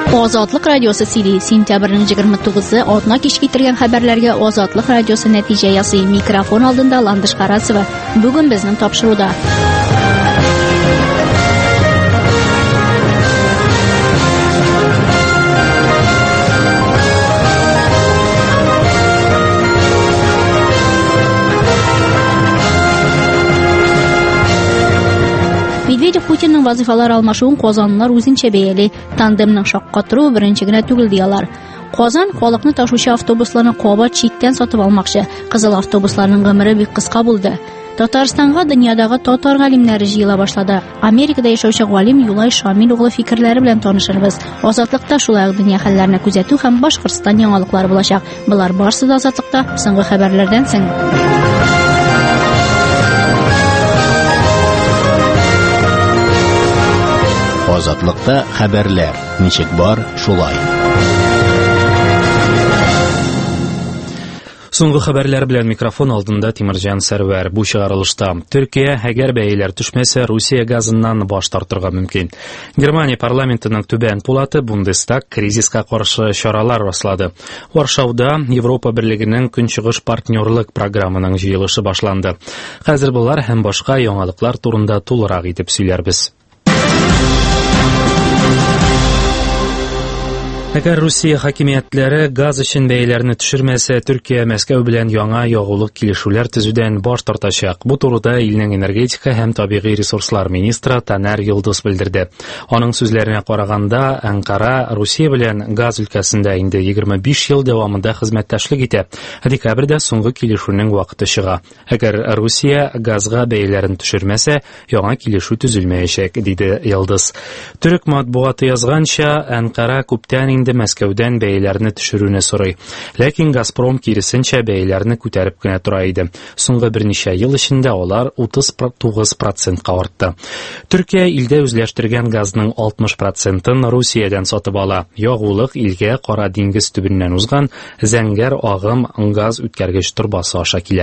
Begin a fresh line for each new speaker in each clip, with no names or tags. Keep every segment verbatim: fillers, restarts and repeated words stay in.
Ozodlik radiosi Siri sentyabrning yigirma to'qqizi otna kechga kirgan xabarlarga Ozodlik radiosi natija yasay mikrofon oldinda Landish Qarasova. Bugun bizning topshiruvda Medvedev Putinning vazifalar almashuvining Qozonlar o'zincha beyli, tandemning shaqqattiruv birinchigina tugil diyorlar. Qozon xalqni tashuvchi avtobuslarni Qobat chetdan sotib olmoqchi. Qizil avtobuslarning g'amiri bir qisqa bo'ldi. Tataristonga dunyodagi tatar g'alimlari yig'ila boshladi. Amerikada yashovchi g'alim Yulay Shamil o'g'li fikrlari bilan tanishamiz. Ozodlikda shulay dunyo hallarini kuzatuv ham Boshqirdiston yangiliklar bo'lacak. Bular barchasi ozodlikda so'nggi xabarlardan so'ng.
Ozodlikda xabarlar, nechik bor shulay.
So'nggi xabarlar bilan mikrofon oldinda Timirjan Sarvar. Bu chiqarilishda Turkiya agar baylar tushmasa Rossiya gazidan bosh tortirga mumkin. Germaniya parlamentining tuban polati Bundestag krizisga qarshi choralar rostladi. Varshovda Yevropa Birligining kunchiqish partnyorlik programmasining yig'ilishi boshlandi. Hozir bular ham boshqa yangiliklar turida to'liq aytib so'ylarmiz. Agar Rossiya hokimiyatlari gaz uchun baylarni tushirmasa, Turkiya Moskva bilan yangi yog'uliq kelishuvlar tuzudan bosh tortashaq. Bu to'g'rida ilning energetika ham tabiiy resurslar ministri Taner Yildiz bildirdi. Uning so'zlariga qaraganda, Anqara Rossiya bilan gaz ülkəsində indi yigirma besh yil davomida xizmatdashlik etib. Dekabrda so'nggi kelishuvning vaqti chiqa. Agar Rossiya gazga baylarni tushirmasa, yangi kelishuv tuzilmayacak, dedi Yildiz. Turk matbuoti yozgancha, Anqara ko'pdan endi Moskvadan baylarni tushiruvni so'ray. Lekin Gazprom kirisincha baylarni ko'tarib gina turaydi. So'nggi bir necha yil ichida ular o'ttiz to'qqiz prosentga ortdi. Turkiya ilda o'zlashtirgan gazning oltmish prosentini Rossiyadan sotib ola. Yog'uliq ilga Qora dengiz tubidan o'zgan zangar og'im gaz o'tkazgich turbasi shakli.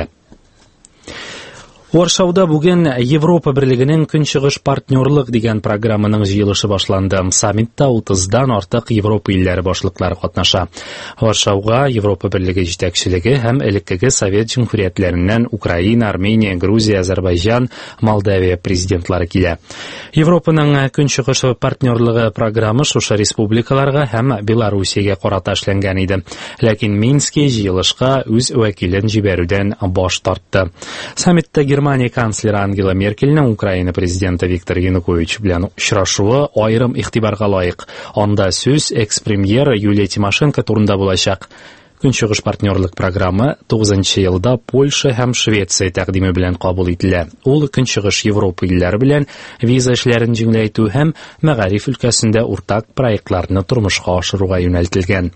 Varshovda bugun Yevropa Birligining kunchiqish partnyorlik degan programmaning yig'ilishi boshlandi. Sammitda o'ttizdan ortiq Yevropa illari boshliqlari qatnasha. Varshovga Yevropa Birligi yetakchiligi ham ilkigi Sovet Cumhuriyatlaridan Ukraina, Armeniya, Gruziya, Ozarbayjon, Moldaviya prezidentlari keldi. Yevropaning kunchiqish partnyorligi programmi o'sha respublikalarga ham Belorussiyaga qarata ishlangan edi. Lekin Minskga yig'ilishga o'z vakilini jibarudan bosh tortdi. Sammitda Germaniya kansleri Angela Merkelning Ukraina prezidenti Viktor Yanukovich bilan uchrashuvi ayrim e'tiborga loyiq. Onda so'z eks-premyer Yuliya Timoshenko turida bo'lacak. Kunchiqish partnyorlik programmi to'qqizinchi yilda Polsha ham Shvetsiya taqdimi bilan qabul etildi. U kunchiqish Yevropa illari bilan viza ishlarini jinglaytuv ham Mag'arif ülkəsində o'rtak proyektlarni turmushga oshirishga yo'naltirilgan.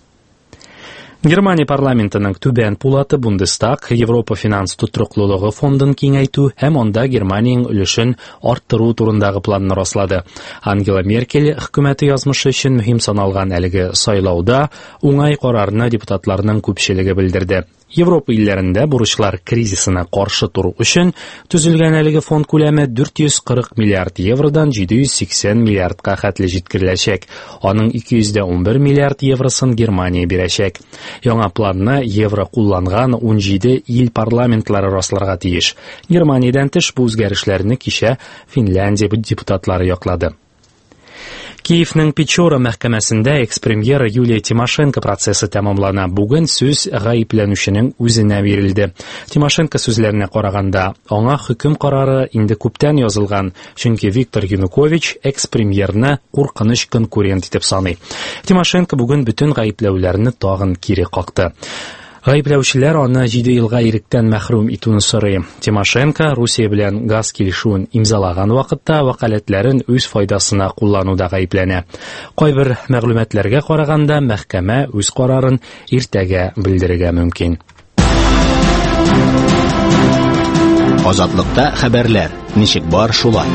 Germaniya parlamentining tuban polati Bundestag Yevropa finans tuturuqluligi fondini kengaytuv ham onda Germaniyaning ulushini orttiruv turindagi planni rosladi. Angela Merkel hukumatı yozmishi uchun muhim sanalgan haligi saylovda o'ng'ay qarorni deputatlarning ko'pchiligi bildirdi. Yevropa illarida burchlar krizisini qarshi turish uchun tuzilgan haligi fond ko'lami dört yuz qirq milliard yevrodan yetti yuz sakson milliardga qatli yetkazilacak. Uning ikki yuz o'n bir milliard yevrosini Germaniya beracak. Yangi planni yevro qo'llangan o'n yetti yil parlamentlari rostlarga tegish. Germaniyadan tish bu o'zgarishlarni kecha Finlandiya deputatlari yoqladi. Kiyevning Pechora mahkamasida eks-premyer Yuliya Timoshenko prosessi tamomlana. Bugun so'z g'ayblanuvchining o'zina berildi. Timoshenko so'zlariga qaraganda, ona hukm qarori endi ko'pdan yozilgan, chunki Viktor Yanukovich eks-premyerni qo'rqinish konkurent deb sanay. Timoshenko bugun butun g'ayblovlarni tog'in kiri qoqdi. G'ayblovchilar uni yetti yilga erikdan mahrum etuvni so'ray. Timoshenko Rossiya bilan gaz kelishuvini imzolagan vaqtda vakolatlarini o'z foydasina qo'llanuvda g'ayblana. Qo'y bir ma'lumotlarga qaraganda mahkama o'z qarorini ertaga bildirigi mumkin.
Ozodlikda xabarlar, nechik bor shulay.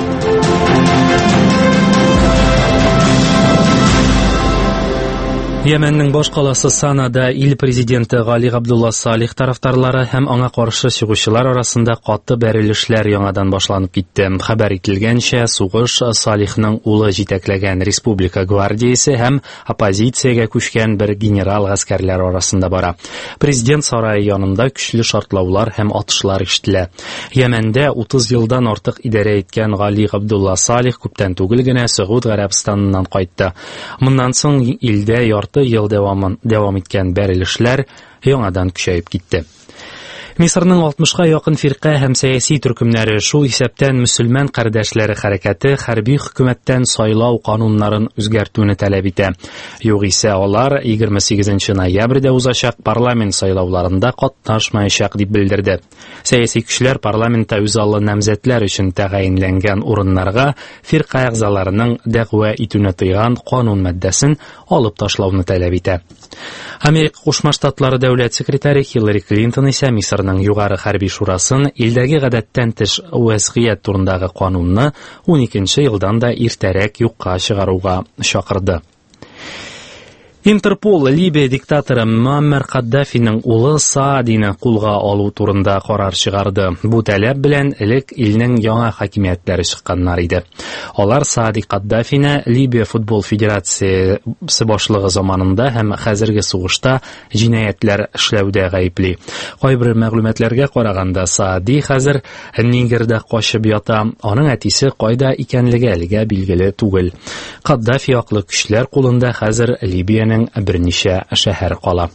Йеменнең баш каласы Санада ил президенты Гали Габдулла Салих тарафдарлары һәм аңа каршы чыгучылар арасында каты бәрелешләр яңадан башланып китте. Хәбәр ителгәнчә, сугыш Салихның улы җитәкләгән республика гвардиясе һәм оппозициягә күчкән бер генерал гаскәрләр арасында бара. Президент сарае янында көчле шартлаулар һәм атышлар ишетелә. Йемендә утыз елдан артык идарә иткән Гали Габдулла Салих күптән түгел генә Сәгуд Гарәбстаныннан кайтты. Моннан соң илдә ярты ел дәвамын дәвам иткән бәрелешләр яңадан көчәеп китте. Мисырның алтмышка якын фирка һәм сәяси төркемнәре, шул исәптән мөселман кардәшләре хәрәкәте хәрби хөкүмәттән сайлау кануннарын үзгәртүне таләп итә. Югыйсә алар егерме сигезенче ноябрьдә узачак парламент сайлауларында катнашмаячак дип белдерде. Сәяси көчләр парламентта үзаллы намзәтләр өчен тәгаенләнгән урыннарга фирка әгъзаларының дәгъва итүне тыйган канун маддәсен алып ташлауны таләп итә. Америка Кушма Штатлары дәүләт секретаре Хиллари Клинтон исә Мисырның югары хәрби шурасын илдәге гадәттән тыш вазгыять турындагы канунны уникенче елдан да иртәрәк юкка чыгаруга чакырды. Интерпол Либия диктаторы Муаммар Каддафиның улы Саадины кулга алу турында карар чыгарды. Бу таләп белән элек илнең яңа хакимиятләре чыкканнар иде. Алар Саади Каддафины Либия футбол федерациясе башлыгы заманында һәм хәзерге сугышта җинаятьләр эшләүдә гаепли. Кайбер мәгълүматларга караганда Саади хәзер Нигердә качып ята, аның әтисе кайда икәнлеге әлегә билгеле түгел. Каддафи яклы көчләр кулында хәзер Либияның берничә шәһәр кала.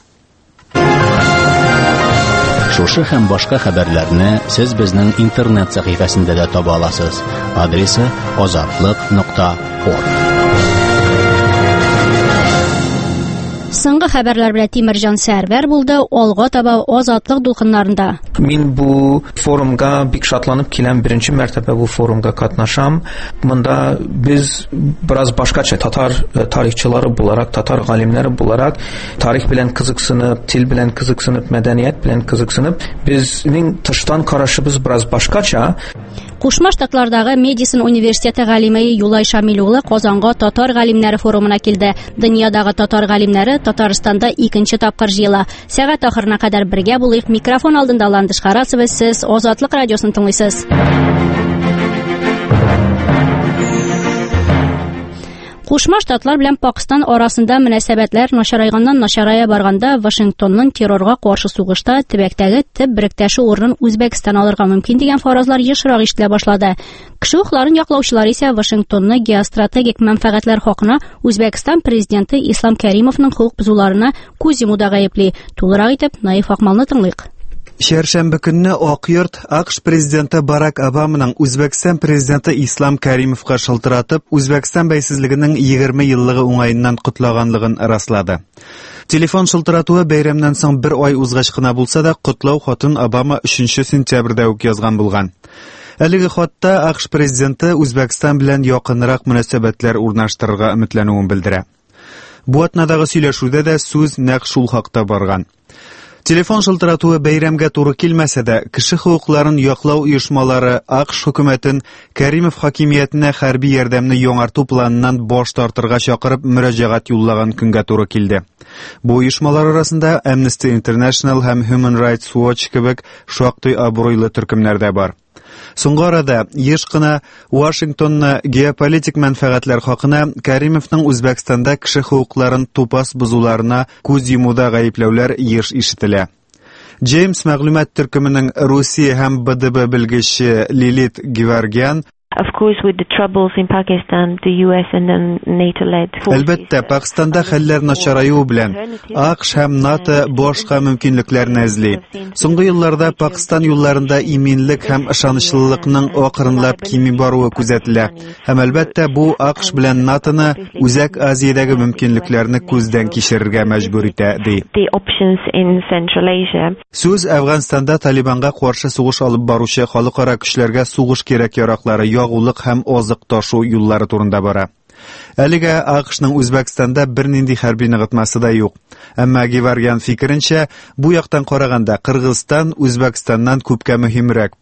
Шушы һәм башка хәбәрләрне сез безнең интернет сәхифәсендә дә таба аласыз. Адресы азатлык нокта орг.
Соңгы хәбәрләр белән Тимерҗан Сәрвәр булды. Алга таба азатлык дулкыннарында.
Мин бу форумга бик шатланып киләм, беренче мәртәбә бу форумга катнашам. Монда без бераз башкача татар тарихчылары буларак, татар галимнәре буларак тарих белән кызыксынып, тил белән кызыксынып, мәдәният белән кызыксынып, безнең тыштан карашыбыз бераз башкача.
Кушма Штатлардагы Медицин университеты галиме Юлай Шамил улы Казанга татар галимнәре форумына килде. Дөньядагы татар галимнәре Татарстанда икенче тапкыр җыела. Сәгать ахырына кадәр бергә булыйк. Микрофон алдында Ландыш Харасова, сез Азатлык радиосын тыңлыйсыз. Кушма Штатлар белән Пакистан арасында мөнәсәбәтләр начарайганнан начарая барганда Вашингтонның террорга каршы сугышта төбәктәге төп беректәше урынын Үзбәкстан алырга мөмкин дигән фаразлар ешрак ишетелә башлады. Кеше хукукларын яклаучылар исә Вашингтонны геостратегик мәнфәгатьләр хакына Үзбәкстан президенты Ислам Кәримовның хукук бузуларына күз йомуда гаепли. Тулырак итеп Наиф Акмалны тыңлыйк.
Шәршәмбе көнне Ак йорт АКШ президенты Барак Обаманың Үзбәкстан президенты Ислам Кәримовка шылтыратып, Үзбәкстан бәйсезлегенең егерме еллыгы уңаеннан котлаганлыгын раслады. Телефон шылтыратуы бәйрәмнән соң бер ай узгач кына булса да, котлау хатын Обама өченче сентябрьдә үк язган булган. Әлеге хатта АКШ президенты Үзбәкстан белән якынрак мөнәсәбәтләр урнаштырырга өметләнүен белдерә. Бу атнадагы сөйләшүдә дә сүз нәкъ шул хакта барган. Телефон шылтыратуы бәйрәмгә туры килмәсә дә, кеше хукукларын яклау оешмалары АКШ хөкүмәтен Кәримов хакимиятенә хәрби ярдәмне яңарту планыннан баш тартырга чакырып мөрәҗәгать юллаган көнгә туры килде. Бу оешмалар арасында Amnesty International һәм Human Rights Watch кебек шактый абруйлы төркемнәр дә бар. Соңгы арада еш кына Вашингтонны геополитик мәнфәгатьләр хакына Кәримовның Үзбәкстанда кеше хукукларын тупас бузуларына күз йомуда гаепләүләр еш ишетелә. Джеймс мәгълүмат төркеменең Русия һәм БДБ белгече Лилит Геворгян
Of course, with the troubles in Pakistan, the U S and then NATO-led forces.
Әлбәттә, Пакистанда хәлләр начараю белән АКШ һәм НАТО башка мөмкинлекләрне эзли. Соңгы елларда Пакистан юлларында иминлек һәм ышанычлылыкның акрынлап кими баруы күзәтелә. Һәм әлбәттә, бу АКШ белән НАТОны Үзәк Азиядәге мөмкинлекләрне күздән кичерергә мәҗбүр итә, ди.
The options in Central Asia.
Сүз Әфганстанда Талибанга каршы сугыш алып баручы халыкара көчләргә сугыш кирәк яраклары ягулык һәм азык ташу юллары турында бара. Әлегә АКШның Үзбәкстанда бернинди хәрби ныгытмасы да юк. Әмма Геворгян фикеренчә, бу яктан караганда Кыргызстан Үзбәкстаннан күпкә мөһимрәк.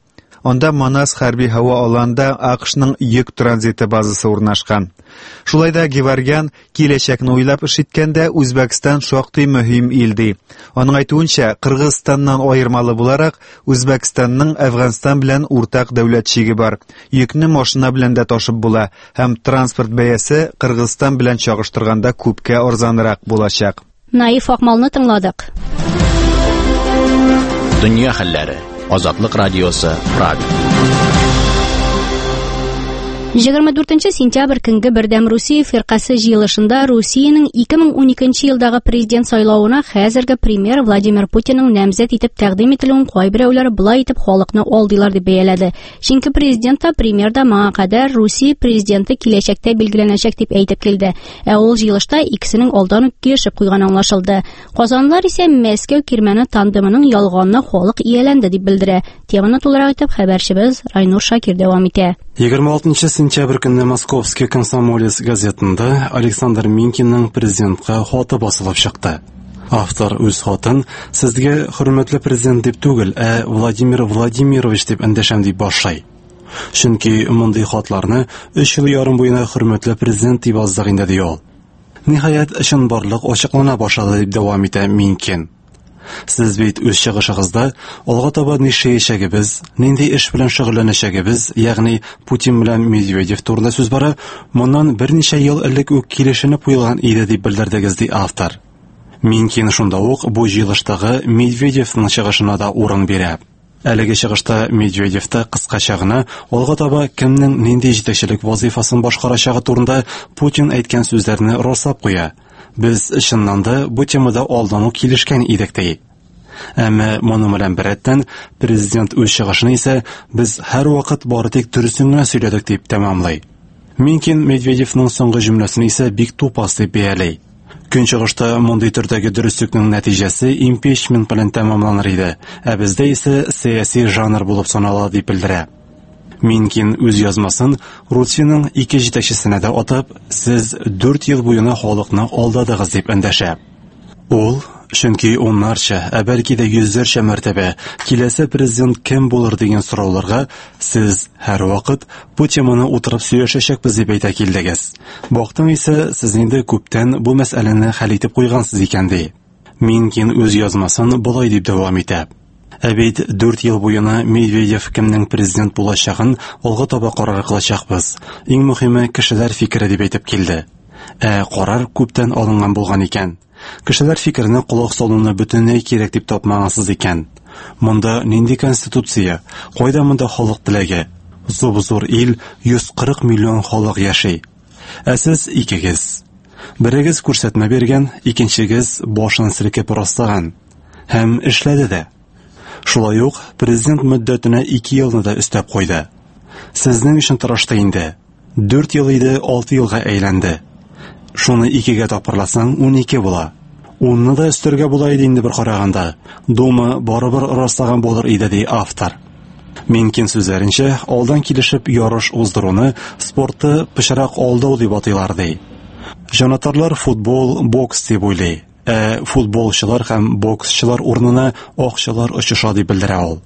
Анда Манас хәрби һава аланында АКШның йөк транзиты базасы урнашкан. Шулай да Геворгян киләчәкне уйлап эш иткәндә Үзбәкстан шактый мөһим ил ди. Аның әйтүенчә, Кыргызстаннан аермалы буларак, Үзбәкстанның Әфганстан белән уртак дәүләт чиге бар. Йөкне машина белән дә ташып була, һәм транспорт бәясе Кыргызстан белән чагыштырганда күпкә арзанрак булачак.
Наиф Акмалны тыңладык.
Дөнья хәлләре. Азатлык радиосы Прага.
егерме дүртенче сентябрь көнге бердәм Русия фиркасы җыелышында Русиянең ике мең уникенче елдагы президент сайлауына хәзерге премьер Владимир Путинның намзәт итеп тәкъдим ителүен кайберәүләр булай итеп халыкны алдылар дип бәяләде. Чөнки президент та премьер да моңа кадәр Русия президенты киләчәктә билгеләнәчәк дип әйтеп килде. Ә ул җыелышта икесенең алдан ук килешеп куйган аңлашылды. Казанлылар исә Мәскәү кирмәне тандемының ялганны халык ияләнде дип белдерә. Теманы тулырак итеп хәбәрчебез Райнур Шакир дәвам итә.
егерме алтынчы сентябрь көнне Московский комсомолец газетында Александр Минкинның президентка хаты басылып чыкты. Автор үз хатын "Сезгә хөрмәтле президент" дип түгел, ә Владимир Владимирович дип эндәшәм дип башлый. Чөнки мондый хатларны өч ел ярым буена хөрмәтле президент дип аздык инде ди ул. Ниһаять эшен барлык ачыклана башлады дип дәвам итә Минкин. Сез бит үз чыгышыгызда алга таба нишләячәгебез, нинди эш белән шөгыльләнәчәгебез, ягъни Путин белән Медведев турында сүз бара, моннан берничә ел элек үк килешенеп куелган иде дип белдердегез ди автор. Минкин шунда ук бу җыелыштагы Медведевның чыгышына да урын бирә. Әлеге чыгышта Медведев та кыскача гына алга таба кемнең нинди җитәкчелек вазифасын башкарачагы турында Путин әйткән сүзләрне раслап куя. Без чыннан да бу темада алдан ук килешкән идек ди. Әмма моның белән берәттән президент үз чыгышын исә без һәр вакыт бары тик дөресен генә сөйләдек дип тәмамлый. Минкин Медведевның соңгы җөмләсен исә бик тупас дип бәяли. Көнчыгышта мондый төрдәге дөреслекнең нәтиҗәсе импичмент белән тәмамланыр иде, ә бездә исә сәяси жанр булып санала дип белдерә. Минкин үз язмасын Русиянең ике җитәкчесенә дә атып, сез дүрт ел буена халыкны алдадыгыз дип эндәшә. Ул, чөнки оннарча, ә бәлки дә йөзләрчә мәртәбә киләсе президент кем булыр дигән сорауларга сез һәр вакыт бу теманы утырып сөйләшәчәкбез дип әйтә килдегез. Бактың исә сез инде күптән бу мәсьәләне хәл итеп куйгансыз икән ди. Минкин үз язмасын болай дип дәвам итә. Ә бит дүрт ел буена Медведев кемнең президент булачагын алга таба карар кылачакбыз. Иң мөһиме кешеләр фикере дип әйтеп килде. Ә карар күптән алынган булган икән. Кешеләр фикерне кулак салуны бөтенләй кирәк дип тапмагансыз икән. Монда нинди конституция, кайда монда халык теләге? Зур-зур ил, йөз кырык миллион халык яши. Ә сез икегез. Берегез күрсәтмә бергән, икенчегез башын селкеп раслаган. Һәм эшләде дә. Шулай ук президент мөддәтенә ике елны да өстәп куйды. Сезнең өчен тырышты инде. дүрт ел иде, алты елга әйләнде. Шуны икегә тапырласаң унике була. унны да өстәргә була иде инде бер караганда. Дума барыбер раслаган булыр иде ди автор. Минкин сүзләренчә, алдан килешеп ярыш уздыруны спортты пычрак алдау дип атыйлар ди. Җанатарлар футбол, бокс дип уйлый. Ә футболчылар һәм боксчылар урынына акчалар очыша дип белдерә ул.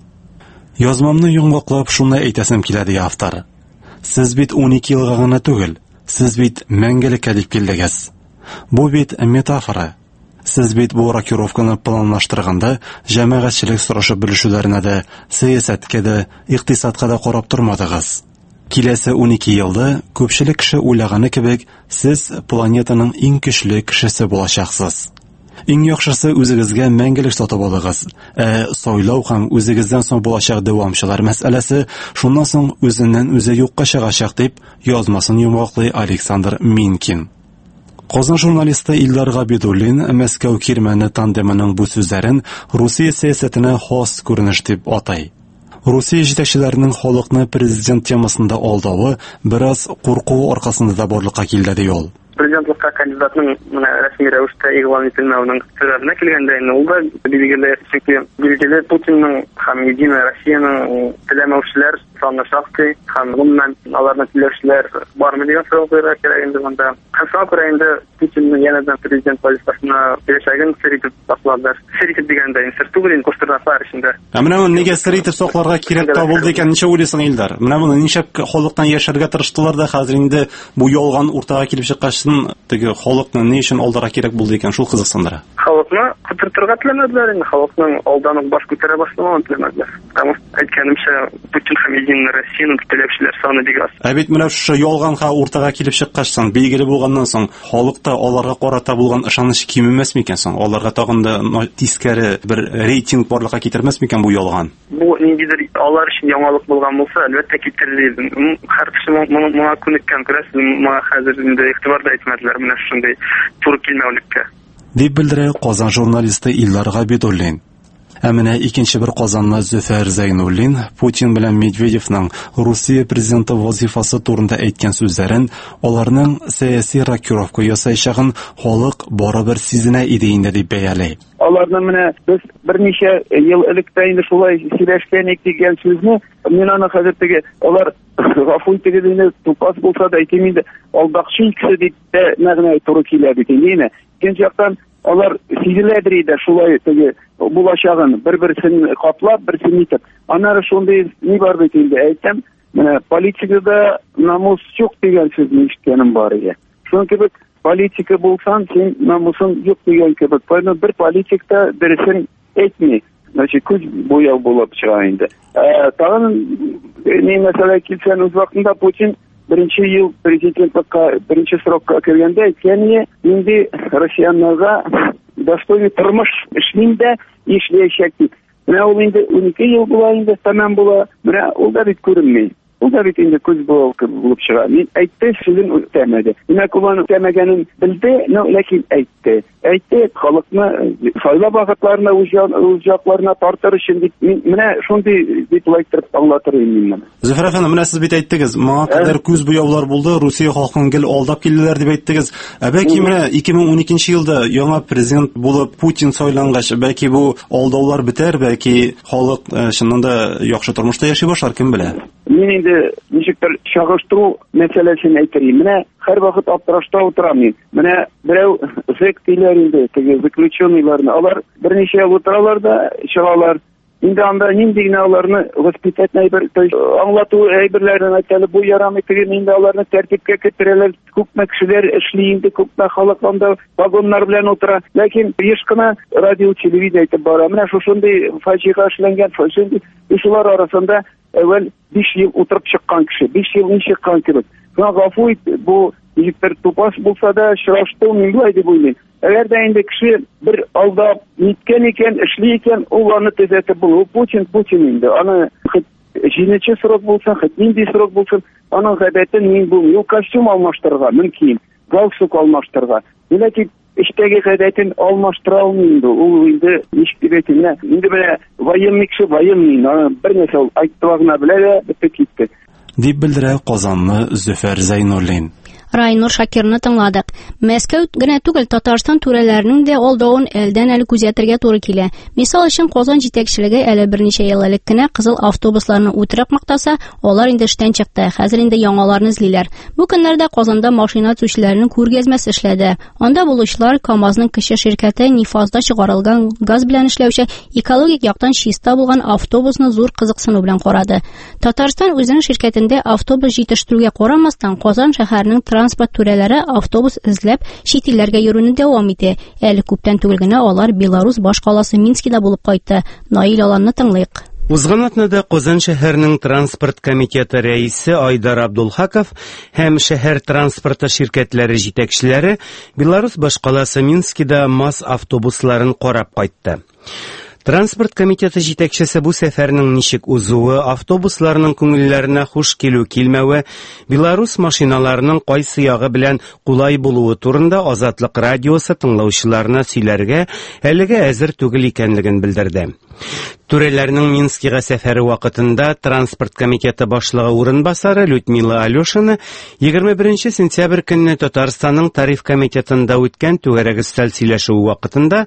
Язмамны йомгаклап шуны әйтәсем килә ди автор. Сез бит унике елга гына түгел, сез бит мәңгелеккә дип килдегез. Бу бит метафора. Сез бит бу рокировканы планлаштырганда җәмәгатьчелек сорашып белешүләренә дә, сәясәткә дә, икътисадка да карап тормадыгыз. Киләсе унике елда күпчелек кеше уйлаганы кебек, сез планетаның иң көчле кешесе булачаксыз. Иң яхшысы үзегезгә мәңгелек сатып алыгыз. Ә сайлау һәм үзегездән соң булачак дәвамчылар мәсьәләсе шуннан соң үзеннән үзе юкка чыгачак дип язмасын йомгаклый Александр Минкин. Казан журналисты Илдар Габидуллин Мәскәү кирмәне тандемының бу сүзләрен Русия сәясәтенә хас күренеш дип атай. Русия җитәкчеләренең халыкны президент темасында алдавы бераз курку аркасында да барлыкка килде ди ул.
Президентлыкка кандидатның менә рәсми рәвештә игълан ителмәүнең сәбәбенә килгәндә инде ул да билгеле, чөнки билгеле Путинның һәм Единая Россиянең теләмәүчеләр Sanlı şahsi, hem bundan alarına tilekçiler var mı diye soru koyarak gereğinde bunda. Kısa kurayında Putin'in yeniden prezident vazifasına geçerken Seritip baklarlar. Seritip degende insertugulin koşturmaslar içinde.
Amına bunu nega Seritip soqlarga kerak табылды ekan, necha o'ylaysan Eldar? Mana buni nishab xalqdan yashirga tirishdilar da, hozir endi bu yolg'on o'rtaga kelib chiqqansin, tegi xalqni ne uchun oldiga kerak bo'ldi ekan, shu qiziqsindira.
Xalqni qitirtirga tilemediler, endi xalqning oldanib bosh ko'tara boshlagan tilemediler. Tamam, aytganimcha Putin ham Единая Россияның tilekçiler soni degas.
Әбит менә шу ялганга уртага килеп чыккачсан, билгеле булганнан соң, халыкта аларга карата булган ышаныч ким эмес микән соң? Аларга тагында тискәре бер рейтинг барлыкка китермәс микән бу ялган?
Бу ниндидер алар өчен яңалык булган булса, әлбәттә китерелде. Һәр кеше моңа күнеккән күрәс, моңа хәзер инде игътибарда әйтмәделәр менә шундый туры килмәүлеккә.
Дип белдерә Казан журналисты Иллар Габидуллин. Ә менә икенче бер Казанлы Зөфәр Зайнуллин Путин белән Медведевның Русия президенты вазифасы турында әйткән сүзләрен, аларның сәяси рокировка ясаячагын халык барыбер сизенә иде инде дип бәялый.
Аларны менә без берничә ел элек тә инде шулай сөйләшкән идек дигән сүзне, мин аны хәзер теге алар гафу итегез инде тупас булса да әйтим инде, алдакчы кеше дип тә мәгънә туры килә бит инде. Икенче яктан алар сизеләдер иде шулай теге булачагын бер-берсен каплап, берсен итеп. Аннары шундый ни бар бит инде әйтәм, менә политикада намус юк дигән сүзне ишеткәнем бар иде. Шуның кебек политика булсаң, син намусың юк дигән кебек. Бу бер политикта берсен әйтми. Значит, күз буяу булып чыга инде. Э, тагын ни мәсьәлә килсән, үз вакытында Путин Birinci yıl президентлыкка, birinci срокка кергәндә әйткәне, инде россияннарга достойный тормыш эшлендә эшләячәк дип. Менә ул инде унике ел була инде, тәмам була. Менә ул да бит күренми. Ул да бит инде күз булып чыга. Мин әйтте, сүзен үтәмәде. Менә кулан үтәмәгәнен белде, но ләкин әйтте. Әйтте, халыкны сайлау вакытларына үз якларына тартыр өчен дип, менә шундый дип әйтеп аңлатыр инде.
Зөфәр әфәнде, менә сез бит әйттегез, моңа кадәр күз буяулар булды, Русия халкын гел алдап килделәр дип әйттегез. Ә бәлки менә ике мең уникенче елда яңа президент булып Путин сайлангач, бәлки бу алдаулар бетәр, бәлки халык чыннан да яхшы тормышта яши башлар, кем белә.
Мин инде ничектер чагыштыру мәсьәләсен әйтәрим. Менә һәр вакыт аптырашта утырам мин. Менә берәү зэк диләр инде, теге заключенныйларны. Алар берничә ел утыралар да чыгалар. Инде анда нинди генә аларны воспитательный бер аңлату әйберләрен әйтәләр, бу ярамый түгел, инде аларны тәртипкә китерәләр. Күпме кешеләр эшли инде, күпме халык анда вагоннар белән утыра. Ләкин еш кына радио, телевизия әйтеп бара. Менә шушындый фаҗига эшләнгән, шушындый эшләр арасында әввәл биш ел утырып чыккан кеше, биш ел ни чыккан кебек. Шуңа гафу ит, бу җиптер тупас булса да чырашту мин булай дип уйлыйм. Әгәр дә инде кеше бер алдап ниткән икән, эшли икән, ул аны төзәтеп булу. Путин, Путин инде. Аны җинече срок булсын, нинди срок булсын, аның гадәтен мин булмый. Ул костюм алмаштырырга мөмкин, галстук алмаштырырга. Ләкин эштәге гадәтен алмаштыра алмый инде. Ул инде ничек дип әйтергә? Инде менә военный кеше военный, бер нәрсә әйтеп генә белә дә бетеп китте.
Дип белдерә Казанлы Зөфәр Зайнуллин.
Райнур Шакирны тыңладык. Мәскәү генә түгел, Татарстан түрәләренең дә алдавын әлдән әле күзәтергә туры килә. Мисал өчен Казан җитәкчелеге әле берничә ел элек кенә кызыл автобусларны үтереп мактаса, алар инде эштән чыкты. Хәзер инде яңаларны эзлиләр. Бу көннәрдә Казанда машина төзүчеләренең күргәзмәсе эшләде. Анда булучылар КАМАЗның кече ширкәте Нефазда чыгарылган газ белән эшләүче экологик яктан чиста булган автобусны зур кызыксыну белән карады. Татарстан үзенең ширкәтендә автобус җитештерүгә карамастан, Казан шәһәренең транспорт түрәләре автобус эзләп чит илләргә йөрүне дәвам итә. Әле күптән түгел генә алар Беларусь баш каласы Минскида булып кайтты. Наил Аланны тыңлыйк.
Узган атнада Казан шәһәренең транспорт комитеты рәисе Айдар Абдулхаков һәм шәһәр транспорты ширкәтләре җитәкчеләре Беларусь баш каласы Минскида МАЗ автобусларын карап кайтты. Транспорт комитеты җитәкчесе бу сәфәрнең ничек узуы, автобусларның күңелләренә хуш килү килмәве, Беларусь машиналарының кайсы ягы белән кулай булуы турында Азатлык радиосы тыңлаучыларына сөйләргә әлегә әзер түгел икәнлеген белдерде. Түрәләрнең Минскига сәфәре вакытында транспорт комитеты башлыгы урынбасары Людмила Алешина егерме беренче сентябрь көнне Татарстанның тариф комитетында үткән түгәрәк өстәл сөйләшүе вакытында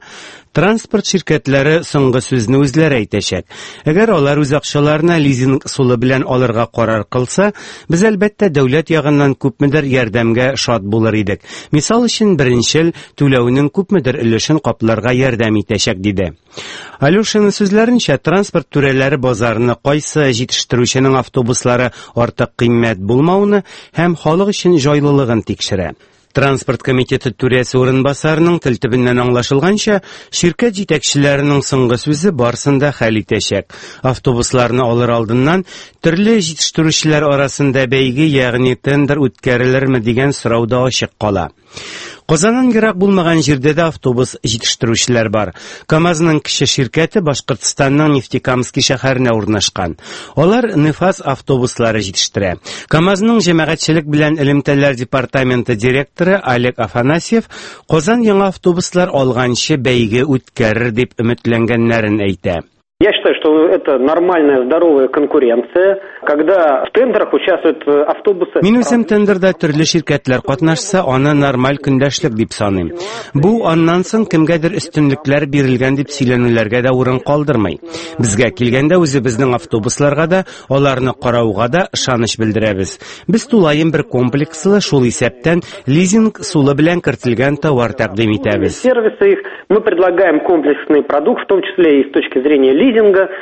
Транспорт şirkәтләре соңгы сүзне үзләре әйтәчәк. Әгәр алар үз акчаларына лизинг усулы белән алырга карар кылса, без әлбәттә дәүләт ягыннан күпмедер ярдәмгә шат булыр идек. Мисал өчен, беренчел түләүнең күпмедер өлешен капларга ярдәм итәчәк диде. Алюшаның сүзләренчә, транспорт түрәләре базарны кайсы җитештерүченең автобуслары артык кыйммәт булмауны һәм халык өчен җайлылыгын тикшерә. Транспорт комитеты түрәсе урынбасарының тел төбеннән аңлашылганча, şirkәт җитәкчеләренең соңгы сүзе барсында хәл итәчәк. Автобусларны алыр алдыннан төрле җитештерүчеләр арасында бәйге, ягъни тендер үткәрелерме дигән сорау да ачык кала. Казаннан ерак булмаган җирдә дә автобус җитештерүчеләр бар. КамАЗның кече şirkәте Башкортстанның Нефтекамский шәһәренә урнашкан. Алар Нефас автобуслары җитештерә. КамАЗның җәмәгатьчелек белән элемтәләр департаменты директоры Олег Афанасьев Казан яңа автобуслар алганчы бәйге үткәрер дип өметләнгәннәрен әйтә.
Я считаю, что это нормальная, здоровая конкуренция, когда в тендерах участвуют автобусы.
Мин үзем тендерда төрле şirkәтләр катнашса, аны нормаль көндәшлек дип саныйм. Бу аннан соң кемгәдер өстенлекләр бирелгән дип сөйләнүләргә дә урын калдырмый. Безгә килгәндә үзебезнең автобусларга да, аларны карауга да ышаныч белдерәбез. Без тулаем бер комплекслы, шул исәптән лизинг сулы белән кертелгән товар тәкъдим итәбез.
Сервисы их мы предлагаем комплексный продукт, в том числе и с точки зрения лизинга.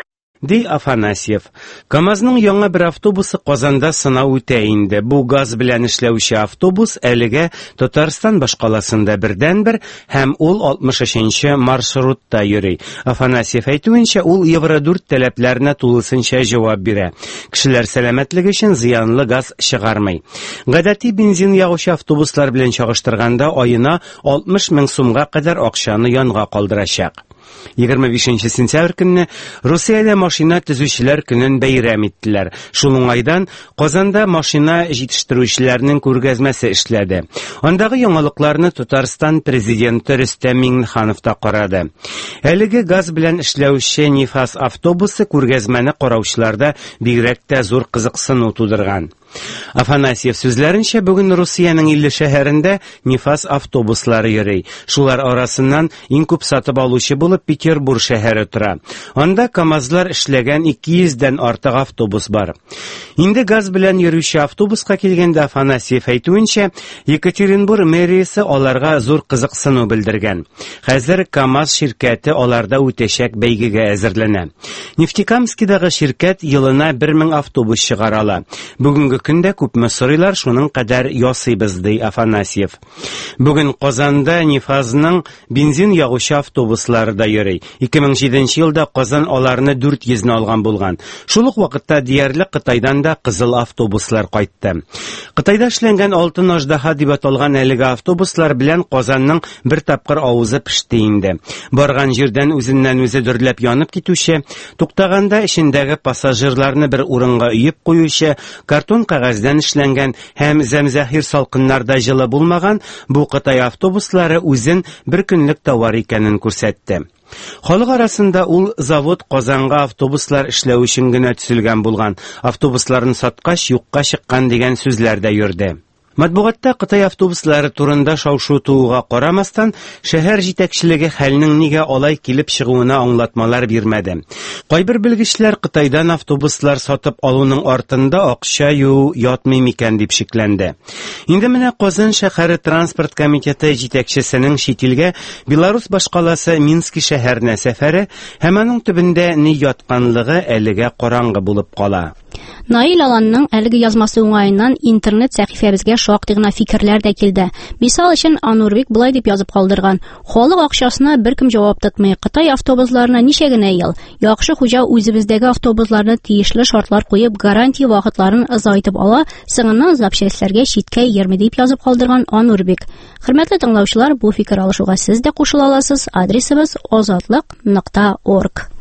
Ди Афанасьев. КамАЗның яңа бер автобусы Казанда сынау үтә инде. Бу газ белән эшләүче автобус әлегә Татарстан башкаласында бердән-бер һәм ул алтмыш өченче маршрутта йөри. Афанасьев әйтүенчә, ул Евро дүрт таләпләренә тулысынча җавап бирә. Кешеләр сәламәтлеге өчен зыянлы газ чыгармый. Гадәти бензин ягучы автобуслар белән чагыштырганда аена алтмыш мең сумга кадәр акчаны янга калдырачак. егерме бишенче сентябрь көнне Русиядә машина төзүчеләр көнен бәйрәм иттеләр. Шул уңайдан Казанда машина җитештерүчеләрнең күргәзмәсе эшләде. Андагы яңалыкларны Татарстан президенты Рөстәм Миңнеханов та карады. Әлеге газ белән эшләүче Нефас автобусы күргәзмәне караучыларда бигрәк тә зур кызыксыну тудырган. Афанасьев сүзләренчә, бүген Русиянең илле шәһәрендә Нефас автобуслары йөри. Шулар арасыннан иң күп сатып алучы булып Петербург шәһәре тора. Анда КамАЗлар эшләгән ике йөздән артык автобус бар. Инде газ белән йөрүче автобуска килгәндә Афанасьев әйтүенчә, Екатеринбург мэриясе аларга зур кызыксыну белдергән. Хәзер КамАЗ şirkәте аларда үтәчәк бәйгегә әзерләнә. Нефтекамскидагы şirkәт елына бер мең автобус чыгара. Бүгенге көндә күпме сорыйлар, шуның кадәр ясыйбыз, ди Афанасьев. Бүген Казанда Нефазның бензин ягучы автобуслары да йөри. ике мең җиденче елда Казан аларны дүрт йөзне алган булган. Шул ук вакытта диярлек Кытайдан да кызыл автобуслар кайтты. Кытайда эшләнгән алтын аждаһа дип аталган әлеге автобуслар белән Казанның бер тапкыр авызы пеште инде. Барган җирдән үзеннән үзе дөрләп янып китүче, туктаганда эчендәге пассажирларны бер урынга өеп куючы, картон кагаздан эшләнгән һәм зәмзәхир салкыннарда җылы булмаган бу Кытай автобуслары үзен бер көнлек товар икәнен күрсәтте. Халык арасында ул завод Казанга автобуслар эшләү өчен генә төзелгән булган, автобусларны саткач юкка чыккан дигән сүзләр дә йөрде. Матбугатта Кытай автобуслары турында шау-шу тууга карамастан, шәһәр җитәкчелеге хәлнең нигә алай килеп чыгуына аңлатмалар бирмәде. Кайбер белгечләр Кытайдан автобуслар сатып алуның артында акча юу ятмый микән дип шикләнде. Инде менә Казан шәһәре транспорт комитеты җитәкчесенең Шитилгә Беларус башкаласы Минск шәһәренә сәфәре һәм аның төбендә ни ятканлыгы әлегә караңгы булып кала.
Наил Аланның әлеге язмасы уңайыннан интернет сәхифәбезгә шактый гына фикерләр дә килде. Мисал өчен Анурбек булай дип язып калдырган: "Халык акчасына беркем җавап тотмый. Кытай автобусларына ничә генә ел. Яхшы хуҗа үзебездәге автобусларны тиешле шартлар куеп, гарантия вакытларын озайтып ала, сыңыннан запчастларга читкә йөрми" дип язып калдырган Анурбек. Хөрмәтле тыңлаучылар, бу фикер алышуга сез дә кушыла аласыз. Адресыбыз озатлык нокта орг.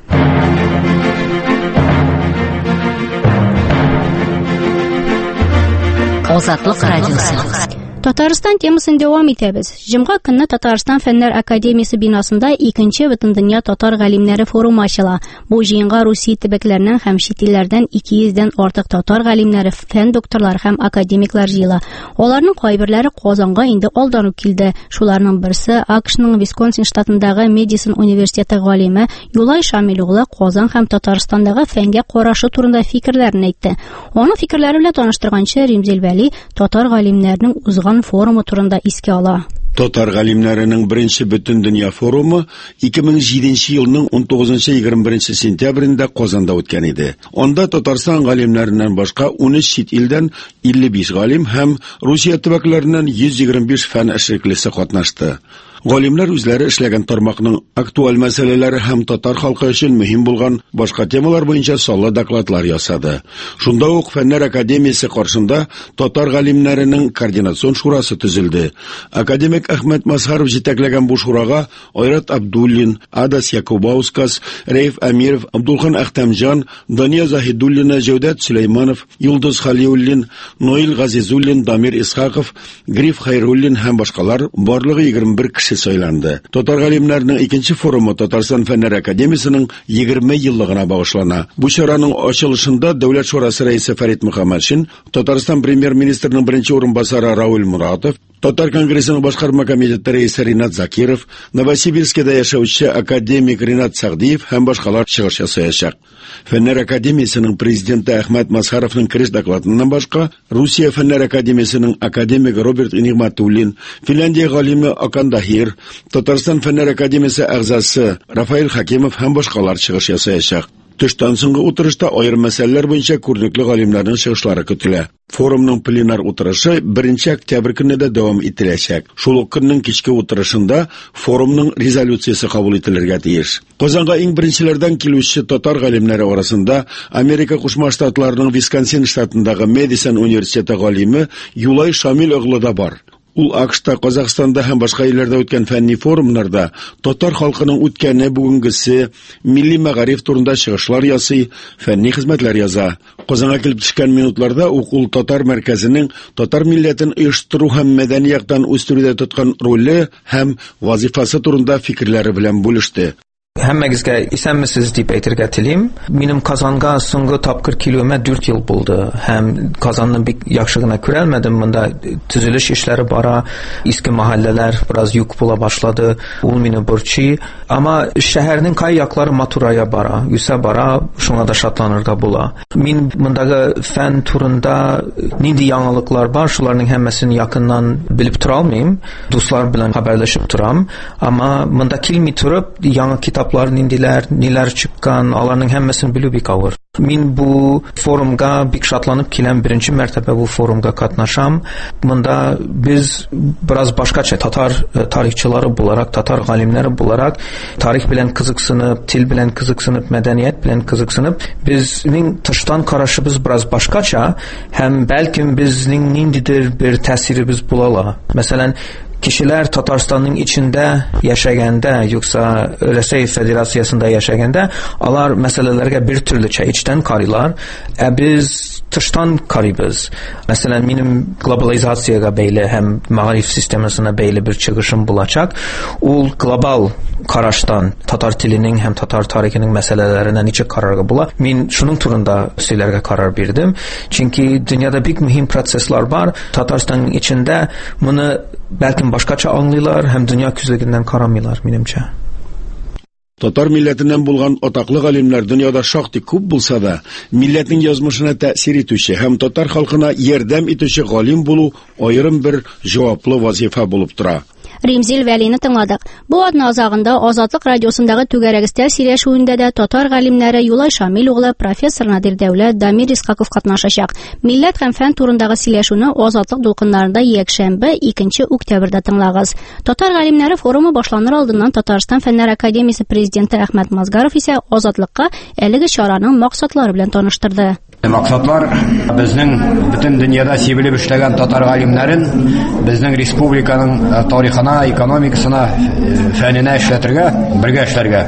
Азатлык радиосы. Татарстан темасын дәвам итәбез. Җомга көнне Татарстан Фәннәр академиясе бинасында икенче Бөтендөнья татар галимнәре форумы ачыла. Бу җыенга Русия төбәкләреннән һәм чит илләрдән ике йөздән артык татар галимнәре, фән докторлары һәм академиклар җыела. Аларның кайберләре Казанга инде алдан ук килде. Шуларның берсе АКШның Висконсин штатындагы Медисон университеты галиме Юлай Шамил углы Казан һәм Татарстандагы фәнгә карашы турында фикерләрен әйтте. Аның фикерләре белән таныштырганчы Римзил Вәли татар галимнәренең узган форумы турында искә ала.
Татар галимнәренең беренче Бөтендөнья форумы ике мең җиденче елның он тугызынчы - егерме беренче сентябрендә Казанда үткән иде. Анда Татарстан галимнәреннән башка ун өч чит илдән илле биш галим һәм Русия төбәкләреннән йөз егерме биш фән эшлеклесе катнашты. Галимнәр үзләре эшләгән тармакның актуаль мәсьәләләре һәм татар халкы өчен мөһим булган башка темалар буенча саллы докладлар ясады. Шунда ук Фәннәр академиясе каршында татар галимнәренең координацион шурасы төзелде. Академик Әхмәт Масхаров җитәкләгән бу шурага Айрат Абдуллин, Адас Якубаускас, Рәйф Әмиров, Абдулхан Әхтәмҗан, Дания Заһидуллина, Җәүдәт Сөләйманов, Йолдыз Халиуллин, Ноил Газизуллин, Дамир Исхаков, Гриф Хайруллин һәм башкалар барлыгы егерме бер кеше сайланды. Татар галимнәренең икенче форумы Татарстан Фәннәр академиясенең егерме еллыгына багышлана. Бу чараның ачылышында Дәүләт шурасы рәисе Фәрит Мөхәммәтшин, Татарстан премьер-министрының беренче урынбасары Рауль Муратов, Татар конгрессының башкарма комитеты рәисе Ринат Закиров, Новосибирскида яшәүче академик Ринат Сәгъдиев һәм башкалар чыгыш ясаячак. Фәннәр академиясенең президенты Әхмәт Масхаровның киреш докладыннан башка, Русия Фәннәр академиясенең академик Роберт Нигъмәтуллин, Финляндия галиме Акан Дахир, Татарстан Фәннәр академиясе әгъзасы Рафаил Хакимов һәм башкалар чыгыш ясаячак. Төштән соңгы утырышта аерым мәсьәләләр буенча күренекле галимнәрнең чыгышлары көтелә. Форумның пленар утырышы беренче октябрь көнендә дәвам ителәчәк. Шул ук көннең кичке утырышында форумның резолюциясе кабул ителергә тиеш. Казанга иң беренчеләрдән килүче татар галимнәре арасында Америка Кушма Штатларының Висконсин штатындагы Медисон университеты галиме Юлай Шамил углы да бар. Ул АКШта, Казакъстанда һәм башка илләрдә үткән фәнни форумнарда татар халкының үткәне, бүгенгесе, милли мәгариф турында чыгышлар ясый, фәнни хезмәтләр яза. Казанга килеп төшкән минутларда ул татар мәркәзенең татар милләтен оештыру һәм мәдәни яктан үстерүдә тоткан роле һәм вазифасы турында фикерләре белән бүлеште.
Һәммәгезгә исәнмесез дип әйтергә телим. Минем Казанга соңгы тапкыр килүемә дүрт ел булды. Һәм Казанны бик яхшы гына күрәлмәдем. Монда төзелеш эшләре бара, иске мәхәлләләр бераз юк була башлады. Ул мине борчый. Ама шәһәрнең кай яклары матурая бара, үсә бара, шуңа да шатланырга була. Мин мондагы фән турында нинди яңалыклар бар, шуларның һәммәсен якыннан белеп тора алмыйм. Дуслар белән хәбәрләшеп торам. Ама монда килми турып, яңа китап ниндиләр, ниләр чыккан, аларның һәммәсен белү бик авыр. Мин бу форумга бик шатланып киләм, беренче мәртәбә бу форумга катнашам. Монда без бераз башкача татар тарихчылары буларак, татар галимнәре буларак, тарих белән кызыксынып, тил белән кызыксынып, мәдәният белән кызыксынып, безнең тыштан карашыбыз бераз башкача һәм бәлкем безнең ниндидер бер тәэсиребез булала. Мәсәлән, кешеләр Татарстанның içində яшәгәндә, юкса Рәсәй Федерациясында яшәгәндә, алар мәсьәләләргә бер төрлечә içтән карыйлар, ә без тыштан карыйбыз. Мәсәлән, минем глобализациягә бәйле һәм мәгариф системасына бәйле бер чыгышым булачак. Ул глобал караштан татар теленең һәм татар тарихының мәсьәләләренә ничек карарга була. Мин шуның турында сөйләргә карар бирдем. Чөнки дөньяда бик мөһим процесслар бар. Татарстанның içində моны бәлкем башкача аңлыйлар һәм дөнья күзлегеннән карамыйлар, минемчә.
Татар милләтеннән булган атаклы галимнәр дөньяда шактый күп булса да, милләтнең язмышына тәэсир итүче һәм татар халкына ярдәм итүче галим булу аерым бер җаваплы вазифа булып тора.
Римзил Вәлине тыңладык. Бу атна азагында Азатлык радиосындагы түгәрәгестә сөйләшүендә дә татар галимнәре Юлай Шамил углы, профессор Надир Дәүләт, Дамир Исхаков катнашачак. Милләт һәм фән турындагы сөйләшүне Азатлык дулкыннарында якшәмбе икенче октябрьдә тыңлагыз. Татар галимнәре форумы башланыр алдыннан Татарстан Фәннәр академиясе президенты Әхмәт Масгаров исә Азатлыкка әлеге чараның максатлары белән таныштырды.
Максатлар безнең бөтен дөньяда сибелеп эшләгән татар галимнәрен безнең республиканың тарихына, экономикасына, фәненә эшләтергә, бергә эшләргә.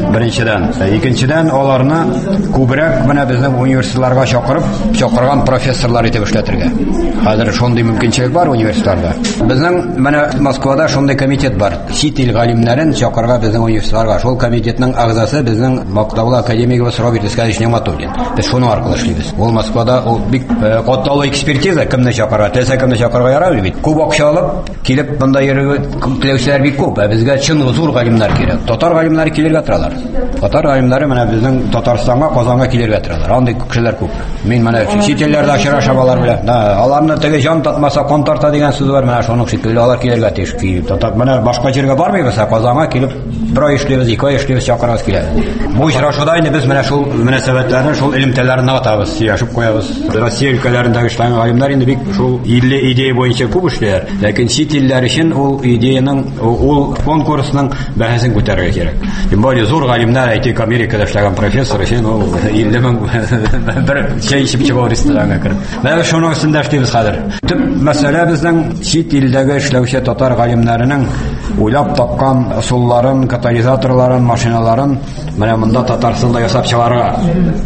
Беренчедән, икенчедән аларны күбрәк менә безнең университетларга чакырып, чакырган профессорлар итеп эшләтергә. Хәзер шундый мөмкинчелек бар университетларда. Безнең менә Москвада шундый комитет бар. Чит ил галимнәрен чакырга безнең университетларга. Шул комитетның агзасы безнең мактаулы академигыбыз Роберт Искалич Нематуллин. Без шуның аркылы эшлибез. Ул Москвада ул бик катлаулы экспертиза, кемне чакырга, теләсә кемне чакырга ярый бит. Күп акча алып, килеп монда йөрү теләүчеләр бик күп. Ә безгә чын зур галимнәр кирәк. Татар галимнәре килергә торалар. Татар галимнәре менә безнең Татарстанга, Казанга килергә торалар. Андый кешеләр күп. Мин менә чит илләрдә очрашабалар белән. Аларны теге җан татмаса кан тарта дигән сүз бар. Менә шуның шикелле алар килергә тиеш ки. Татар менә башка җиргә бармыйбыз, Казанга килеп бер ай эшлибез, ике ай эшлибез, чакырабыз килә. Бу очрашуда инде без менә шул мөнәсәбәтләрне, шул элемтәләрне атабыз, сөйләшеп куябыз. Россия өлкәләрендәге эшләгән галимнәр инде бик шул илле идея буенча күп эшләр. Ләкин чит илләр өчен ул идеяның, ул конкурсның бәһасен күтәрергә кирәк. Тем более зур галимнәр, әйтик, Америкада эшләгән профессор өчен ул илле мең бер чәй эчеп чыгу ресторанга кереп. Менә шуның өстендә эшлибез хәзер. Төп мәсьәлә безнең чит илдәге эшләүче татар галимнәренең уйлап тапкан ысулларын, катализаторларын, машиналарын менә монда Татарстанда ясап чыгарга.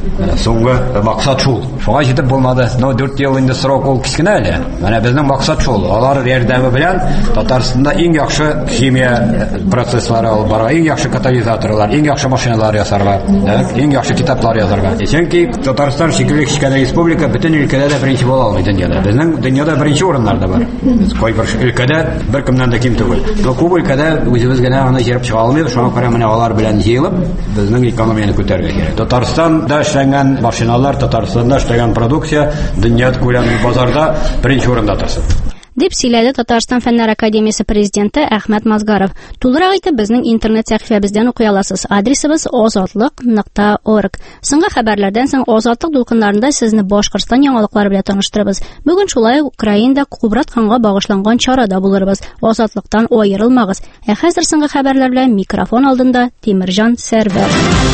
Соңгы максат шул. Шуңа җитеп булмады. Но дүрт ел инде срок ул кичкенә әле. Менә безнең максат шул. Алар ярдәме белән Татарстанда иң яхшы химия процесслары алып барга, иң яхшы катализаторлар, иң яхшы машиналар ясарга, иң яхшы китаплар язарга. Чөнки Татарстан шикелле кичкенә республика бөтен өлкәдә дә беренче була алмый дөньяда. Безнең дөньяда беренче урыннарда бар. Без кайбер өлкәдә бер кемнән дә ким түгел. Но күп өлкәдә үзебез генә аны җырып чыга алмыйбыз. Шуңа күрә менә алар белән җыелып, безнең экономияны күтәрергә кирәк. Татарстанда эшләгән машиналар, Татарстанда эшләгән продукция дөнья күләмендә базарда беренче урында торсын.
Дип сөйләде Татарстан Фәннәр академиясе президенты Әхмәт Мазгаров. Тулырак итеп безнең интернет сәхифәбездән укый аласыз. Адресыбыз азатлык нокта орг. Соңгы хәбәрләрдән соң Азатлык дулкыннарында сезне Башкортстан яңалыклары белән таныштырабыз. Бүген шулай Украинада Кубрат ханга багышланган чарада булырбыз. Азатлыктан аерылмагыз. Ә хәзер соңгы хәбәрләр белән микрофон алдында Тимирҗан Сәрвәр.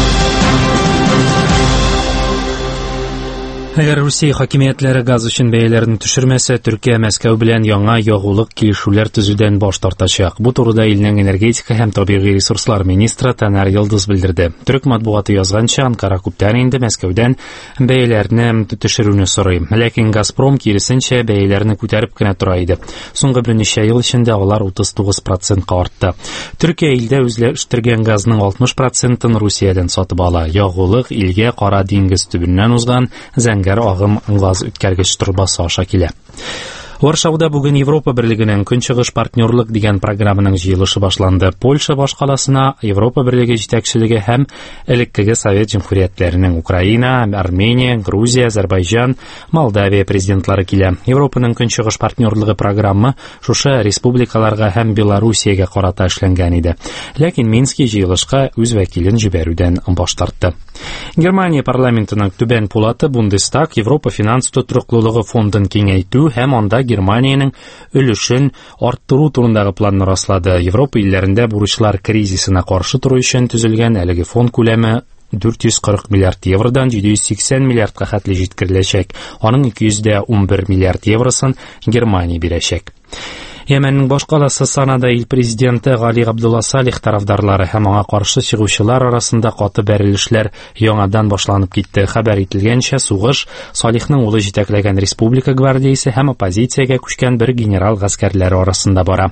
Әгәр Русия хакимиятләре газ өчен бәяләрне төшермәсә, Төркия Мәскәү белән яңа ягулык килешүләр төзүдән баш тартачак. Бу турыда илнең энергетика һәм табигый ресурслар министры Танар Йылдыз белдерде. Төрек матбугаты язганча, Анкара күптән инде Мәскәүдән бәяләрне төшерүне сорый. Ләкин Газпром киресенчә бәяләрне күтәреп кенә тора иде. Соңгы берничә ел эчендә алар утыз тугыз процентка артты. Төркия илдә үзләштергән газның алтмыш процентын Русиядән сатып ала. Ягулык илгә Кара диңгез төбеннән узган Зәңгәр агым газ үткәргеч трубасы аша килә. Варшавада бүген Европа Берлегенең Көнчыгыш партнерлык дигән программаның җыелышы башланды. Польша башкаласына Европа Берлеге җитәкчелеге һәм элеккеге Совет җөмһүриятләренең Украина, Армения, Грузия, Азәрбайҗан, Молдавия президентлары килә. Европаның Көнчыгыш партнерлыгы программы шушы республикаларга һәм Белоруссиягә карата эшләнгән иде. Ләкин Мински җыелышка үз вәкилен җибәрүдән баш тартты. Германия парламентының түбән пулаты Бундестаг Европа финанс тотрыклылыгы фондын киңәйтү һәм анда Германияның өлешен арттыру турындагы планны раслады. Европа илләрендә бурычлар кризисына каршы туру өчен төзелгән әлеге фонд күләме дүрт йөз кырык миллиард евродан җиде йөз сиксән миллиардка хәтле җиткереләчәк. Аның ике йөз ун бер миллиард евросын Германия бирәчәк. Йәмәннең башкаласы Санада ил президенты Гали Габдулла Салих тарафдарлары һәм аңа каршы чыгучылар арасында каты бәрелешләр яңадан башланып китте. Хәбәр ителгәнчә, сугыш Салихның улы җитәкләгән республика гвардиясе һәм оппозициягә күчкән бер генерал гаскәрләре арасында бара.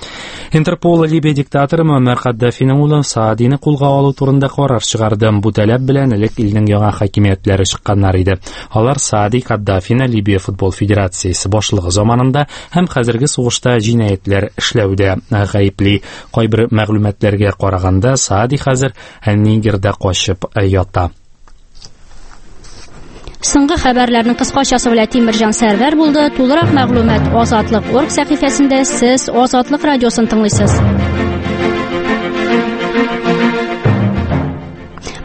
Интерпол Либия диктаторы Муаммар Каддафиның улы Саадины кулга алу турында карар чыгарды. Бу таләп белән элек илнең яңа хакимиятләре чыкканнар иде. Алар Саади Каддафины Либия футбол федерациясе башлыгы заманында һәм хәзерге сугышта җинаятьләр эшләүдә гаепли. Кайбер мәгълүматларга караганда, Саади хәзер Нигердә качып ята.
Соңгы хәбәрләрнең кыскачасы белән Тимирҗан Сәрвәр булды. Тулырак мәгълүмат Азатлык орг сәхифәсендә сез Азатлык радиосын тыңлыйсыз.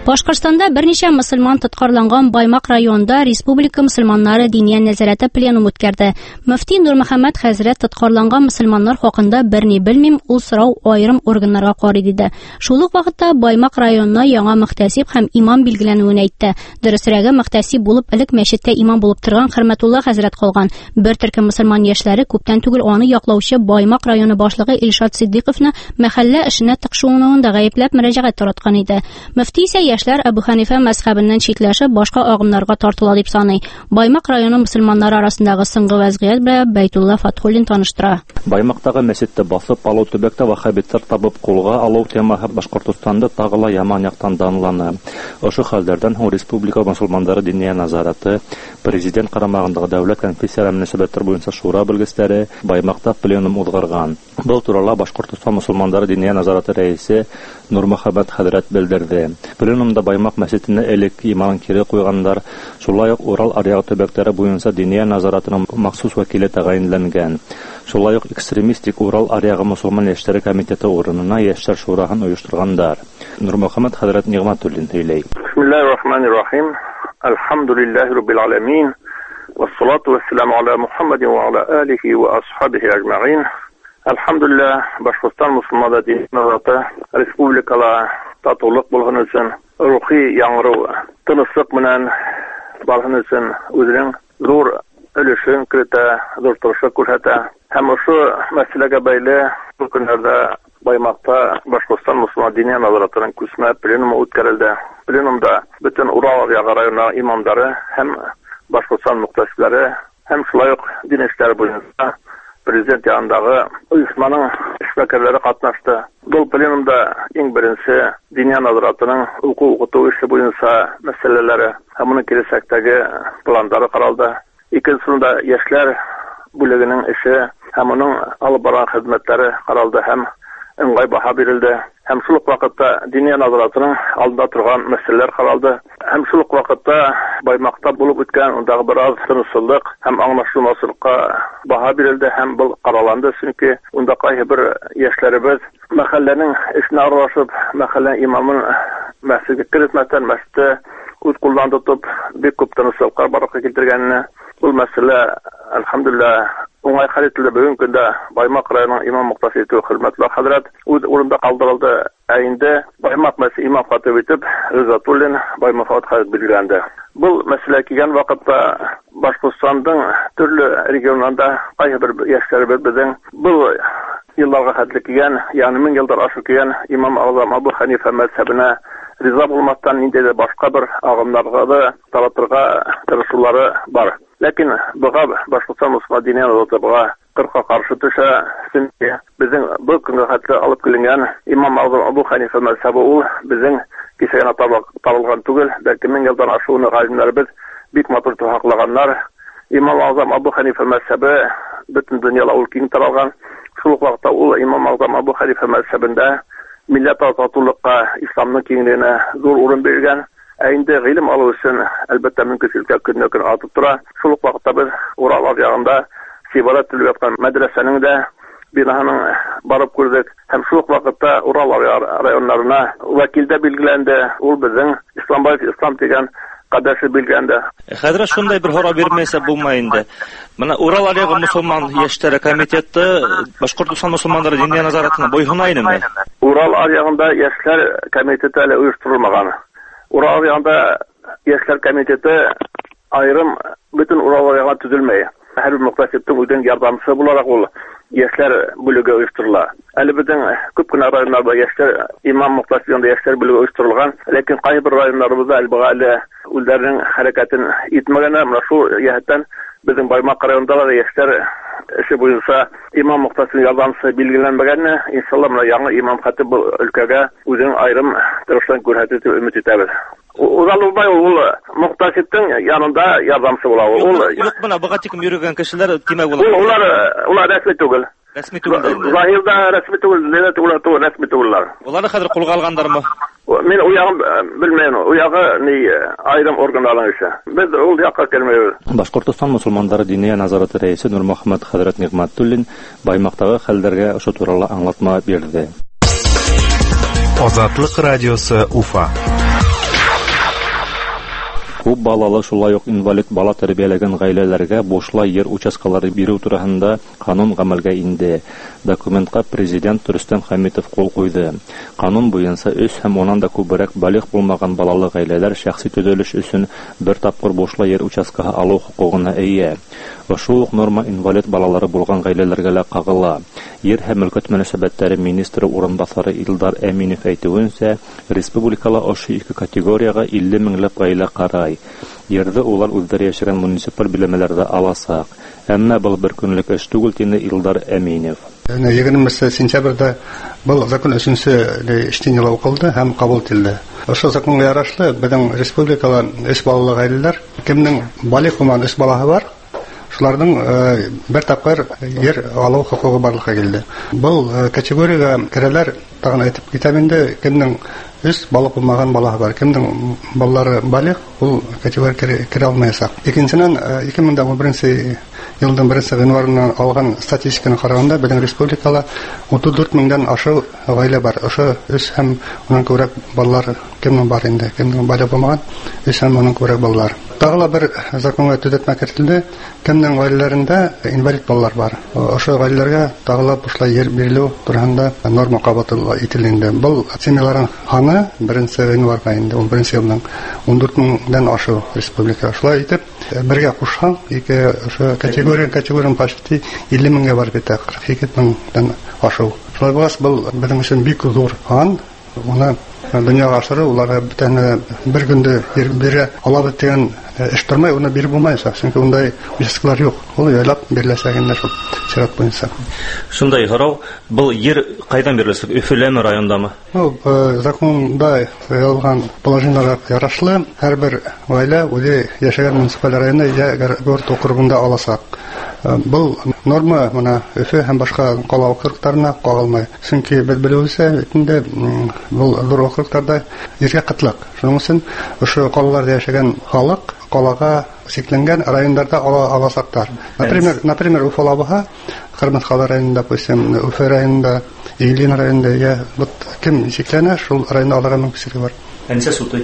Башкортстанда берничә мөселман тоткарланган Баймак районында республика мөселманнары диния нәзарәте пленум үткәрде. Мөфти Нурмөхәммәд хәзрәт тоткарланган мөселманнар хакында берни белмим, ул сорау аерым органнарга карый диде. Шул ук вакытта Баймак районына яңа мөхтәсиб һәм имам билгеләнүен әйтте. Дөресрәге, мөхтәсиб булып элек мәчеттә имам булып торган Хөрмәтулла хәзрәт калган. Бер төркем мөселман яшьләре күптән түгел аны яклаучы Баймак районы башлыгы Илшат Сиддыйковны мәхәллә эшенә тыкшуынуында гаепләп мөрәҗәгать тараткан иде. Мөфти исә яшьләр Әбу Хәнифә мәзһәбеннән читләшеп башка агымнарга тартыла дип саный. Баймак районы мөселманнары арасындагы соңгы вазгыять белән Бәйтулла Фатхуллин таныштыра.
Баймактагы мәчетте басып алу, төбәктә ваххабитлар табып кулга алу темаһы Башкортстанда тагыла яман яктан данлана. Ошо хәлләрдән һәм республика мөселманнары диния назараты, президент карамагындагы дәүләт конфессияләр мөнәсәбәтләре буенча шура белгечләре Баймакта пленум узгарган. Бу турыда Башкортстан мөселманнары диния назараты рәисе Нурмөхәммәд хәзрәт белдерде. Пленумда Баймак мәчетенә элек иман кире куйгандар, шулай ук Урал аръягы төбәкләре буенча диния назаратының махсус вәкиле тәгаенләнгән. Шулай ук экстремистик Урал аръягы мөселман яшьләре комитеты урынына яшьләр шураһын оештыргандар. Нурмөхәммәд хәзрәт Нигъмәтуллин сөйләй.
Бисмиллаһир-рахманир-рахим. Алхамдулиллаһи раббил аламин. Вассалату вассаламу аля Мухаммадин ва аля алихи ва асхабихи аҗмаин. Алхамдулилlah, Башкортстан мөселманнары диния назараты республикала татулык булган өчен, рухи яңгыру, тынычлык менән барган өчен үзенең зур өлешен кертә, зур тырышлык күрсәтә. Һәм ошо мәсьәләгә бәйле бу көннәрдә Баймакта Башкортстан мөселман диния назаратының күсмә пленумы үткәрелде. Пленумда бөтен Урал районы имамдары һәм Башкортстан мөхтәсибләре һәм шулай ук дин эшләре буенча президент янындагы оешманың эшмәкәрләре катнашты. Бу пленумда иң беренче диния назаратының уку укыту эше буенча мәсьәләләре һәм моның киләчәктәге планнары каралды. Икенчесендә яшьләр бүлегенең эше һәм моның алып барган хезмәтләре каралды һәм ыңгай баһа бирелде. Һәм шул ук вакытта диния назаратының алдында торган мәсьәләләр каралды. Һәм шул ук вакытта Баймакта булып үткән ундагы бераз тынычлык һәм аңлашылмаслыкка баһа бирелде һәм бу караланды, чөнки унда кайбер яшьләребез мәхәлләнең эшенә аралашып, мәхәллә имамын мәсҗидкә кертмәстән мәчеттә үз кулдан тотып бик күп тынычлыкка баракка китергәнне, бу мәсьәлә әлхәмдүлилләh уңай хәл ителде. Бүген көндә Баймак районының имам мөхтәсибе Хөрмәтле хәзрәт үз урында калдырылды. Ә инде Баймак мәсьәле имам хатып итеп Ризатуллин Баймак хәзрәт билгеләнде. Бу мәсьәлә килгән вакытта Башкортстандың төрле регионнарында кайбер яшьләр безнең бу елларга хәтле килгән, ягъни мең елдар ашу килгән имам Азам Абу Хәнифә мәзһәбенә риза булмастан инде дә башка бер агымнарга да таратырга тырышулары бар. Ләкин буга Башкортстан мөселман диния назараты кырка каршы төшә. Чөнки безнең бу көнгә хәтле алып килгән имам Азам Абу Хәнифә мәзһәбе ул безнең кичәгә табылган түгел, бәлки мең елдан ашуны галимнәребез бик матур тохаклаганнар. Имам Азам Абу Хәнифә мәзһәбе бөтен дөньяда ул киң таралган. Шул ук вакытта ул имам Азам Абу Хәнифә мәзһәбендә милләт татулыкка, исламның киңлегенә зур урын биргән. Ә инде гыйлем алу өчен әлбәттә мөмкинлекләр көннән-көн артып тора. Шул ук вакытта без Урал ягында сибарат төзелеп яткан мәдрәсәнең дә бинаһын барып күрдек. Һәм шул ук вакытта Урал районнарына вәкилдә билгеләнде. Ул безнең Исламбай ислам дигән кадәше билгәнде.
Хәзрәт, шундай бер хора бирмәсә булмый инде. Менә Урал аръягы мөселман яшьләре комитеты Башкортстан мөселманнары диния назаратына буйгына инеме?
Урал аръягында яшьләр комитеты әле оештырылмаган. Урал аръягында яшьләр комитеты айрым бөтен Урал аръягына төзелмәй. Һәр мөхтәсибтең үзенең ярдәмчесе буларак ул яшьләр бүлеге оештырыла. Әле безнең күп кенә районнарда яшьләр имам мөхтәсибендә яшьләр бүлеге оештырылган, ләкин кайбер районнарыбызда әлбәттә әле үзләренең хәрәкәтен итмәгәннәр. Менә шул яһәттән безнең Баймак районында да яшьләр эше буенча имам мөхтәсиб ярдәмчесе билгеләнмәгәнне. Иншалла менә яңа имам хатиб өлкәгә үзенең айрым тырышлыгын күрсәтер дип өмет итәбез. Уралбай ул мөхтәсибтең янында ярдәмче була. Ул
юк, менә буга тиким йөргән кешеләр тимәк була.
Улар улар рәсми түгел.
Рәсми түгел.
Заһирда рәсми түгел, ләкин улар түгел, рәсми түгелләр.
Уларны хәзер кулга алгандармы?
Мен у ягын белмәйм. У ягы ни айрым органнарның эше. Без ул якка келмәйбез.
Башкортстан мөселманнары диния назараты рәисе Нурмөхәммәд хәзрәт Нигъмәтуллин Баймактагы хәлләргә ошо турында аңлатма бирде.
Азатлык радиосы Уфа.
Күп балалы, шулай ук инвалид бала тәрбияләгән гаиләләргә бушлай йер участкалары бирү турысында канун гамәлгә инде. Документка президент Рөстәм Хәмитов кул куйды. Канун буенча өч һәм оннан да күбрәк балык булмаган балалы гаиләләр шәхси төзелеш өчен бер тапкыр бушлай йер участкаһы алу хукугына ия. Шул ук норма инвалид балалары булган гаиләләргә лә кагыла. Йер һәм мөлкәт мөнәсәбәтләре министры урынбасары Илдар Әминев әйтүенчә, республикала ошо ике категорияга илле меңләп гаилә карай. Йерде улар үздәре яшәгән муниципаль биләмәләрдә аласак. Әмма был бер көнлек эш түгел, диде Илдар Әминев.
егерменче сентябрьдә был закон өченче иштенеле укылды һәм кабул ителде. Ошо законга ярашлы безнең республикала өч балалы гаиләләр, кемнең балык булган өч балаһы бар, шуларның бер тапкыр йер алу хукугы барлыкка килде. Был категорияга керәләр, тагын әйтеп китәм инде, кемнең өч балык булмаган балаһы бар, кемнең балалары балык, ул категорияга керә алмаячак. Икенчедән, ике мең унберенче елның беренче январыннан алган статистиканы караганда, безнең республикала утыз дүрт меңдән ашу гаилә бар. Ошо өч һәм уннан күбрәк балалар кемнең бар инде, кемнең балык булмаган, өч һәм уннан күбрәк балалар. Тагыла бер законга төзәтмә кертелде. Кемнең гаиләләрендә инвалид балалар бар. Ошо гаиләләргә тагыла бушлай йер бирелү турында норма кабул ителде. Бу семьяларның саны беренче январга инде ун беренче елның ун дүрт меңдән ашу республика. Шулай итеп, бергә кушсаң, ике ошо категория категориян почти илле меңгә бар бит, кырык ике меңдән ашу. Шулай булгас, бу безнең өчен бик зур хан. Уны дөньяга ашыру, уларга бөтен бер көндә бирә ала дигән эш тормай, уны биреп булмаячак, чөнки ундай участкалар юк. Ул яйлап биреләсәгәндә шул сират буенча.
Шундай һорау, бу йер кайдан бирелсә, Өфөләме райондамы?
Ул законда язылган положениеларга ярашлы, һәрбер гаилә үзе яшәгән муниципаль районда я город округында аласак. Бұл норма мына Өфө һәм башка кала округларына кагылмай. Чөнки без белүебезчә, әйтендә бу зур округларда җиргә кытлык. Шуның өчен ошо калаларда яшәгән халык калага чикләнгән районнарда ала аласактар. Например, например, Уфалабыга, Хөрмәт районында, допустим, Уфа районында, Иглин районында, я вот кем чикләнә, шул районда аларга мөмкинлеге бар.
Әнсә суты.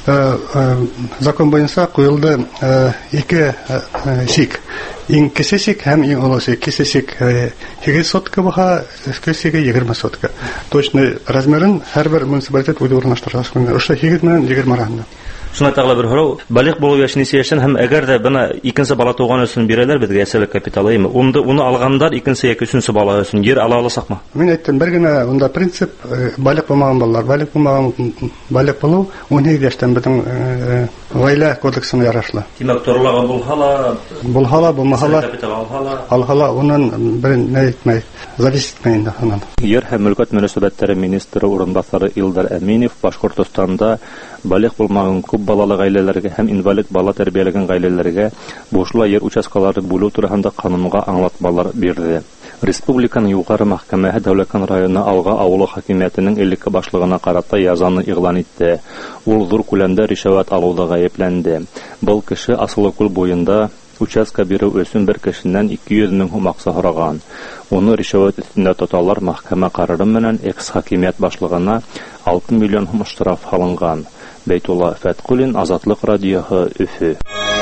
Закон буенча куелды ике сик. Иң кече сик һәм иң олы сик. Кече сик егерме сотка буга, кече сик егерме сотка. Точно размерын һәрбер муниципалитет үзе урнаштыра. Ошо егерме менән егерме арасында.
Шуңа тагыла бер һорау, балык булу яшен яшен һәм әгәр дә бына икенче бала туган өчен бирәләр безгә әсәлек капиталы име? Унда уны алгандар икенче яки өченче бала өчен йер ала аласакмы?
Мин әйттем, бер генә унда принцип балык булмаган балалар, балык булмаган балык булу он егерме яшьтән безнең гаилә кодексына ярашлы.
Димәк, торлыгы булһала,
булһала, булмаһала, алһала, уннан бер нә әйтмәй, зависит инде аннан.
Йер һәм мөлкәт мөнәсәбәтләре министры урынбасары Илдар Әминев Башкортстанда балык булмаган күп балалы гаиләләргә һәм инвалид бала тәрбияләгән гаиләләргә бушлай йер участкалары бүлү турында канунга аңлатмалар бирде. Республиканың югары мәхкәмәһе Дәүләкән районы Алга авылы хакимиятенең элекке башлыгына карата язаны игълан итте. Ул зур күләмдә ришвәт алуда гаепләнде. Был кеше Асылыкүл буенда участка бирү өчен бер кешеннән ике йөз мең сум акча сораган. Уны ришвәт өстендә тоталар, мәхкәмә карары менән экс хакимият башлыгына алты миллион сум штраф салынган. Бәйтулла Фәткулин, Азатлык радиоһы, Өфө.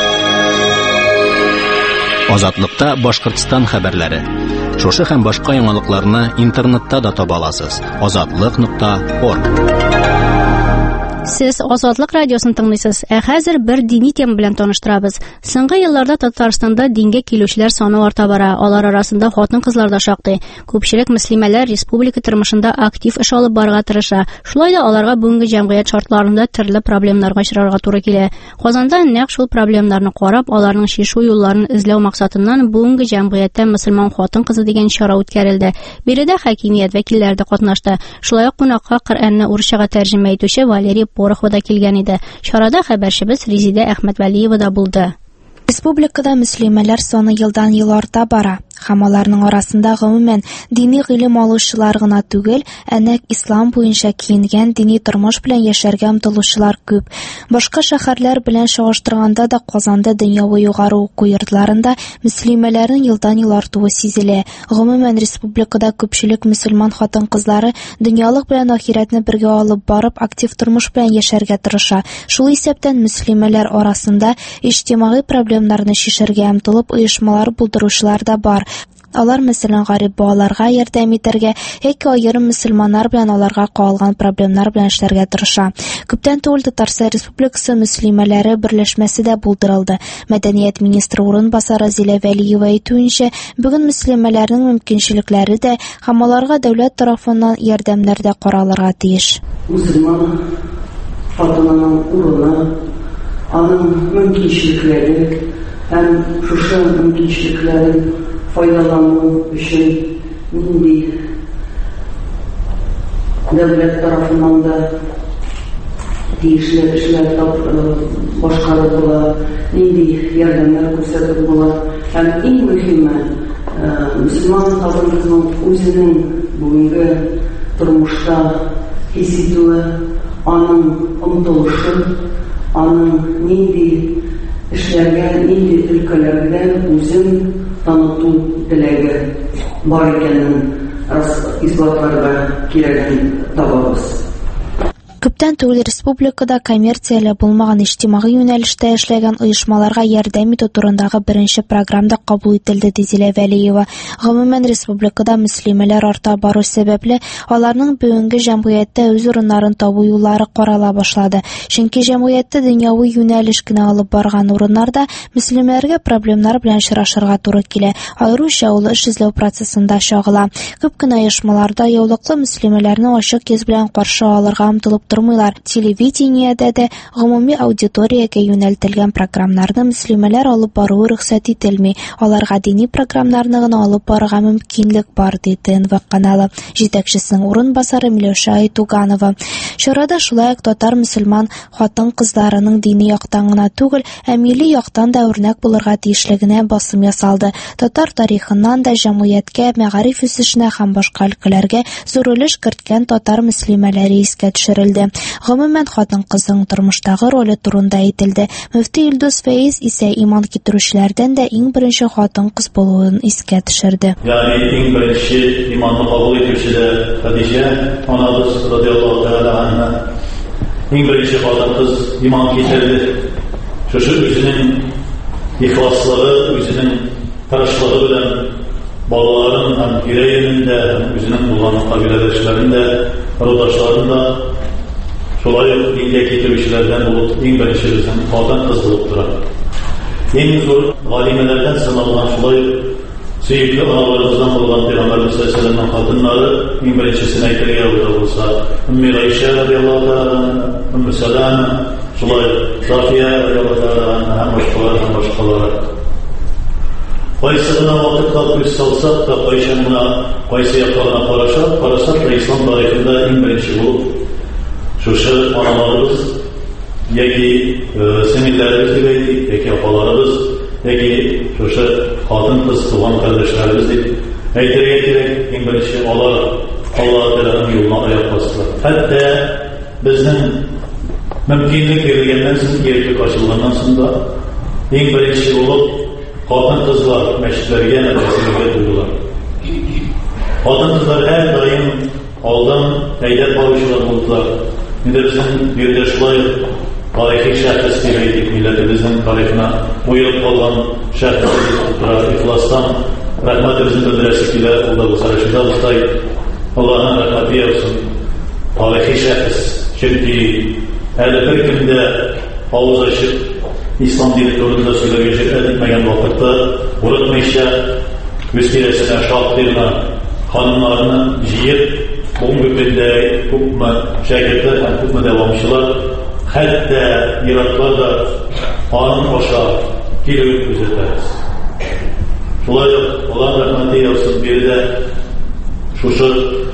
Азатлыкта Башкортстан хәбәрләре. Шушы һәм башка яңалыкларны интернетта да таба аласыз. азатлык нокта орг.
Сез Азатлык радиосын тыңлыйсыз. Ә хәзер бер дини тема белән таныштырабыз. Соңгы елларда Татарстанда дингә килүчеләр саны арта бара. Алар арасында хатын-кызлар да шактый. Күпчелек мөслимәләр республика тормышында актив эш алып барырга тырыша. Шулай да аларга бүгенге җәмгыять шартларында төрле проблемаларга очрарга туры килә. Казанда нәкъ шул проблемаларны карап, аларның чишү юлларын эзләү максатыннан бүгенге җәмгыятьтә мөселман хатын-кызы дигән чара үткәрелде. Биредә хакимият вәкилләре дә катнашты. Шулай ук кунакка Коръәнне урысчага тәрҗемә итүче Валерий Порохова да килгән иде. Чарада хәбәрчебез Резидә Әхмәтвәлиева да булды.
Республикада мөслимәләр саны елдан-ел арта бара. Һәм аларның арасында гомумән дини гыйлем алучылар гына түгел, әнә ислам буенча киенгән дини тормыш белән яшәргә омтылучылар күп. Башка шәһәрләр белән чагыштырганда да Казанда дөньяви югары уку йортларында мөслимәләрнең елдан-ел артуы сизелә. Гомумән республикада күпчелек мөселман хатын-кызлары дөньялык белән ахиратны бергә алып барып актив тормыш белән яшәргә тырыша. Шул исәптән мөслимәләр арасында иҗтимагый проблемнарны шишергә омтылып оешмалар булдыручылар да бар. Алар мәсәлән гарип балаларга ярдәм итәргә яки аерым мөселманнар белән аларга кагылган проблемнар белән эшләргә тырыша. Күптән түгел Татарстан Республикасы мөслимәләре берләшмәсе дә булдырылды. Мәдәният министры урынбасары Зилә Вәлиева әйтүенчә, бүген мөслимәләрнең мөмкинчелекләре дә һәм аларга дәүләт тарафыннан ярдәмнәр дә каралырга тиеш.
Мөселман хатынының урыны, аның мөмкинчелекләре һәм шушы мөмкинчелекләрен файдалану өчен нинди дәүләт тарафыннан да тиешле эшләр башкарып була, нинди ярдәмнәр күрсәтеп була. Һәм иң мөһиме, мөселман хатын-кызның үзенең бүгенге тормышта хис итүе, аның омтылышы, аның нинди эшләргә, нинди өлкәләрдә үзен таныту теләге бар икәнен исбатларга кирәген табабыз.
Күптән түгел республикада коммерцияле булмаган иҗтимагый юнәлештә эшләгән оешмаларга ярдәм итү турындагы беренче программа кабул ителде, ди Зилә Вәлиева. Гомумән республикада мөслимәләр арта бару сәбәпле аларның бүгенге җәмгыятьтә үз урыннарын табу юллары карала башлады. Чөнки җәмгыятьтә дөньяви юнәлеш кенә алып барган урыннарда мөслимәләргә проблемнар белән очрашырга туры килә. Аеруча ул эш эзләү процессында чагыла. Күп кенә оешмаларда яулыклы мөслимәләрне ачык йөз белән каршы алырга омтылып тормыйлар. Телевидениедә дә гомуми аудиториягә юнәлтелгән программнарны мөслимәләр алып бару рөхсәт ителми. Аларга дини программнарны гына алып барырга мөмкинлек бар, ди ТНВ каналы җитәкчесенең урынбасары Миләүшә Айтуганова. Чарада шулай ук татар мөселман хатын-кызларының дини яктан гына түгел, ә милли яктан да үрнәк булырга тиешлегенә басым ясалды. Татар тарихыннан да җәмгыятькә, мәгариф үсешенә һәм башка өлкәләргә зур өлеш керткән татар мөслимәләре искә төшерелде. Гомумән хатын-кызның тормыштагы роле турында әйтелде. Мөфти Илдус Фәиз исә иман китерүчеләрдән дә иң беренче хатын-кыз булуын искә төшерде.
Ягъни иң беренче иманны кабул итүче дә Хәдиҗә анабыз радиллаһу тәгалә анһа. Иң беренче хатын-кыз иман китерде. Шушы үзенең ихласлыгы, үзенең тырышлыгы белән балаларын һәм йөрәгендә үзенең булган кабиләдәшләрен дә, рулдашларын да шулай ук дингә китерүчеләрдән булып, иң беренче безнең хатын-кыз булып тора. Иң зур галимәләрдән саналган шулай сөйкеле аналарыбыздан булган Пәйгамбәрбез саллаллаһу алейһи ва сәлләмнең хатыннары иң беренчесен әйтергә булса, Умми Гайшә радиллаһу тәгалә, Умми Сәләмә, шулай Зафия радиллаһу тәгалә һәм башкалар һәм башкалар. Кайсы гына вакытта күз салсак та, кайсы гына кайсы якларына карашак, карасак та ислам тарихында иң беренче булып шушы аналарыбыз, яки сеңелләребез дип әйтик, яки апаларыбыз, яки шушы хатын-кыз туган кардәшләребез дип әйтергә кирәк. Иң беренче алар Аллаһ Тәгаләнең юлына аяк бастылар. Хәтта безнең мөмкинлек бирелгәннән соң, ирек ачылганнан соң да иң беренче булып хатын-кызлар мәчетләргә, мәдрәсәләргә булдылар. Хатын-кызлар һәр даим алдан әйдәп баручылар булдылар. Инде безнең биредә шулай тарихи шәхес дип әйтик, милләтебезнең тарихына уелып калган шәхес дип тора. Ихластан рәхмәтебезне белдерәсе килә, ул да булса рәшидә устай. Аллаһның рәхмәте яусын. Тарихи шәхес, чөнки әле бер кем дә авыз ачып ислам дине турында сөйләргә җөрьәт итмәгән вакытта, урытмыйча үз тирәсенә шактый гына ханымнарны җыеп, бүгенге көндә күпме шәкертләр һәм күпме дәвамчылар, хәтта ираклар да аның аша килүен күзәтәбез. Шулай ук Аллаһ рәхмәте яусын, биредә шушы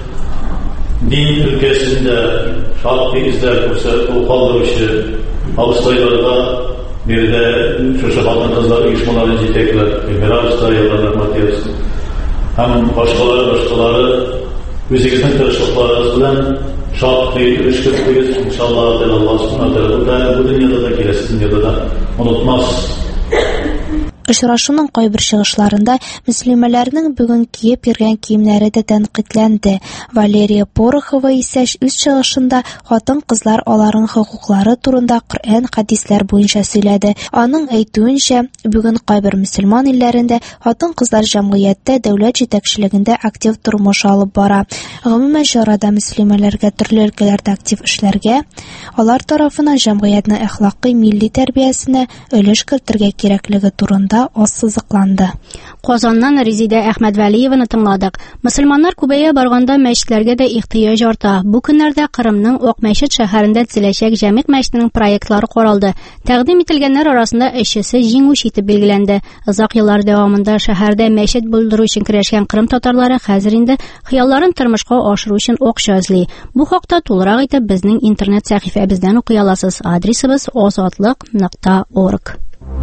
дин өлкәсендә шактый эзләр күрсәтеп калдыручы абыстайларга Bir de şu halkın kızları uyuşmaları citekler, Miraç'ta yıllarlar Matiyas. Hem başkaları başkaları özünüzün tırışıklarınız bilen şart değil, üşkürtüyüz. İnşallah Allah subhanahu wa ta'ala bu dünyada da gelesi dünyada da unutmaz.
Очрашуның кайбер чыгышларында мөслимәләрнең бүген киеп йөргән киемнәре дә тәнкыйтьләнде. Валерия Порохова исә үз чыгышында хатын-кызлар аларның хокуклары турында Коръән, хадисләр буенча сөйләде. Аның әйтүенчә, бүген кайбер мөселман илләрендә хатын-кызлар җәмгыятьтә, дәүләт җитәкчелегендә актив тормыш алып бара. Гомумән чарада мөселманнарга төрле өлкәләрдә актив эшләргә, алар тарафыннан җәмгыятьнең әхлакый, милли тәрбиясенә өлеш кертергә кирәклеге турында ассызыкланды.
Казаннан Резидә Әхмәдвәлиеваны тыңладык. Мөселманнар күбәя барганда мәчетләргә дә ихтыяҗ арта. Бу көннәрдә Кырымның Ак мәчет шәһәрендә төзеләчәк җәмигъ мәчетенең проектлары каралды. Тәкъдим ителгәннәр арасында эшчесе җиңүче итеп билгеләнде. Озак еллар дәвамында шәһәрдә мәчет булдыру өчен көрәшкән Кырым татарлары хәзер инде хыялларын тормышка ашыру өчен акча эзли. Бу хакта тулырак итеп безнең интернет сәхифәбездән укый аласыз. Адресыбыз озатлык нокта орг.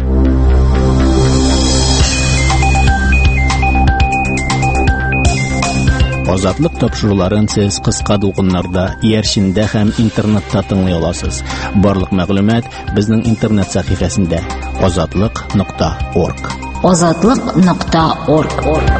Азатлык тапшыруларын сез кыска дулкыннарда, иярчиндә һәм интернетта тыңлый аласыз. Барлык мәгълүмат безнең интернет сәхифәсендә озатлык нокта орг.
озатлык нокта орг.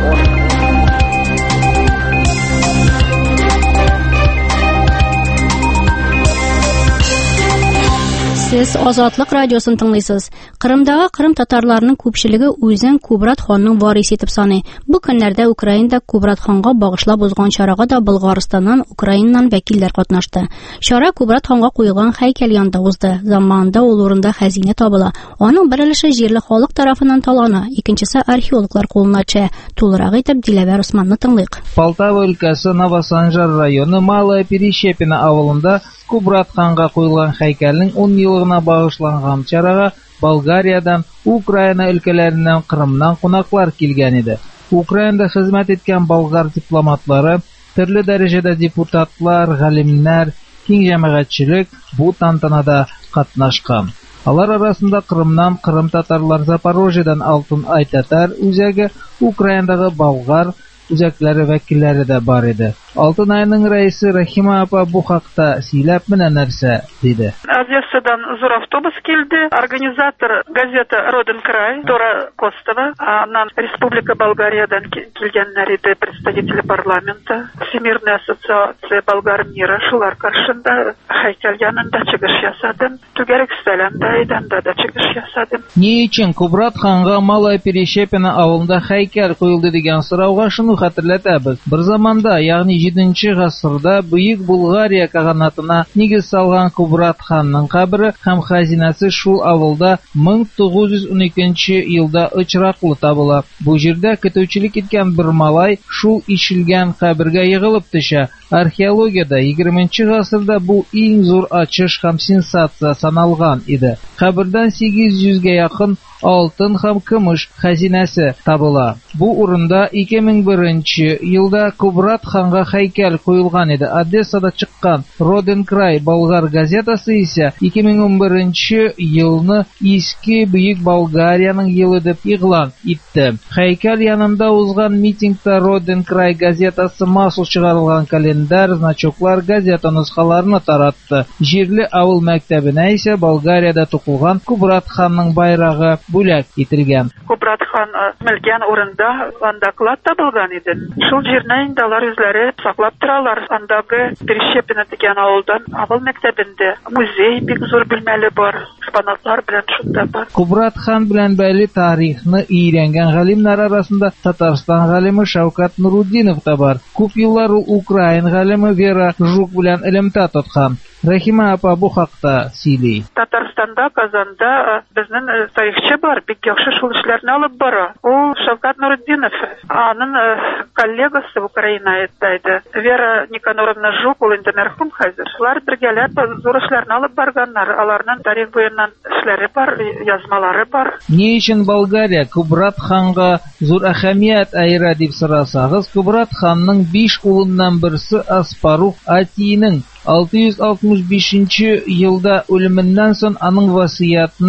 Сез Азатлык радиосын тыңлыйсыз. Кырымдагы Кырым татарларының күпчелеге үзен Кубрат ханның варисы итеп саный. Бу көннәрдә Украинада Кубрат ханга багышлап узган чарага да Болгарстаннан, Украинадан вәкилләр катнашты. Чара Кубрат ханга куелган һәйкәл янында узды. Заманында ул урында хәзинә табыла. Аның бер өлеше җирле халык тарафыннан талана, икенчесе археологлар кулына төшә. Тулырак итеп Диләвәр Усманны тыңлыйк.
Полтава өлкәсе Новосанжар районы Малая Перещепино авылында Кубрат ханга куелган һәйкәлнең ун еллыгына багышланган чарага Болгариядән, Украина өлкәләреннән, Кырымнан кунаклар килгән иде. Украинада хезмәт иткән болгар дипломатлары, төрле дәрәҗәдә депутатлар, галимнәр, киң җәмәгатьчелек бу тантанада катнашкан. Алар арасында Кырымнан Кырым татарлар, Запорожьедан Алтын Ай татар үзәге, Украинадагы болгар үзәкләре вәкилләре дә бар иде. Алтын Айның рәисе Рахима апа бу хакта сөйләп менә нәрсә диде.
Одессадан зур автобус килде. Организатор газета Роден край Дора Костова, аннан Республика Болгариядан килгәннәр иде, представители парламента, Всемирная ассоциация болгар мира, шулар каршында һәйкәл янында чыгыш ясадым. Түгәрәк сәләмдә идәндә дә чыгыш ясадым.
Ни өчен Кубрат ханга Малая Перещепино авылында һәйкәл куелды дигән сорауга шуны хәтерләтәбез. Бер заманда, ягъни җиденче гасырда Бөек Булгария каганатына нигез салган Кубрат ханның кабере һәм хәзинәсе шул авылда мең тугыз йөз ун икенче елда очраклы табыла. Бу җирдә көтүчелек иткән бер малай шул ишелгән кабергә егылып төшә. Археологиядә егерменче гасырда бу иң зур ачыш һәм сенсация саналган иде. Кабердән сигез йөзгә якын алтын һәм көмеш хәзинәсе табыла. Бу урында ике мең беренче елда Кубрат ханга һәйкәл куелган иде. Одессада чыккан Роден край болгар газетасы исә ике мең ун беренче елны Иске Бөек Болгарияның елы дип игълан итте. Һәйкәл янында узган митингта Роден край газетасы массус чыгарылган календарь, значоклар, газета нускаларны таратты. Җирле авыл мәктәбенә исә Болгарияда тукылган Кубрат ханның байрагы бүләк ителгән.
Кубрат хан мөлгән урында анда клад табылган иде. Шул җирне инде алар үзләре саклап торалар. Андагы Перещепино дигән авылдан авыл мәктәбендә музей бик зур бүлмәле бар. Экспонатлар белән шунда бар.
Кубрат хан белән бәйле тарихны өйрәнгән галимнәр арасында Татарстан галиме Шавкат Нуруддинов та бар. Күп еллар ул Украин галиме Вера Жук белән элемтә тоткан. Рахима апа бу хакта сөйли.
Татарстанда, Казанда безнең тарихчы бар, бик яхшы шул эшләрне алып бара. Ул Шавкат Нуруддинов, аның коллегасы Украинада иде. Вера Никаноровна Жук, ул инде мәрхүм хәзер. Шулар бергәләп зур эшләрне алып барганнар. Аларның тарих буеннан эшләре бар, язмалары бар.
Ни өчен Болгария Кубрат ханга зур әһәмият аера дип сорасагыз, Кубрат ханның биш улыннан берсе Аспарух Атиның алты йөз алтмыш бишенче елда үлеменнән соң аның васыятны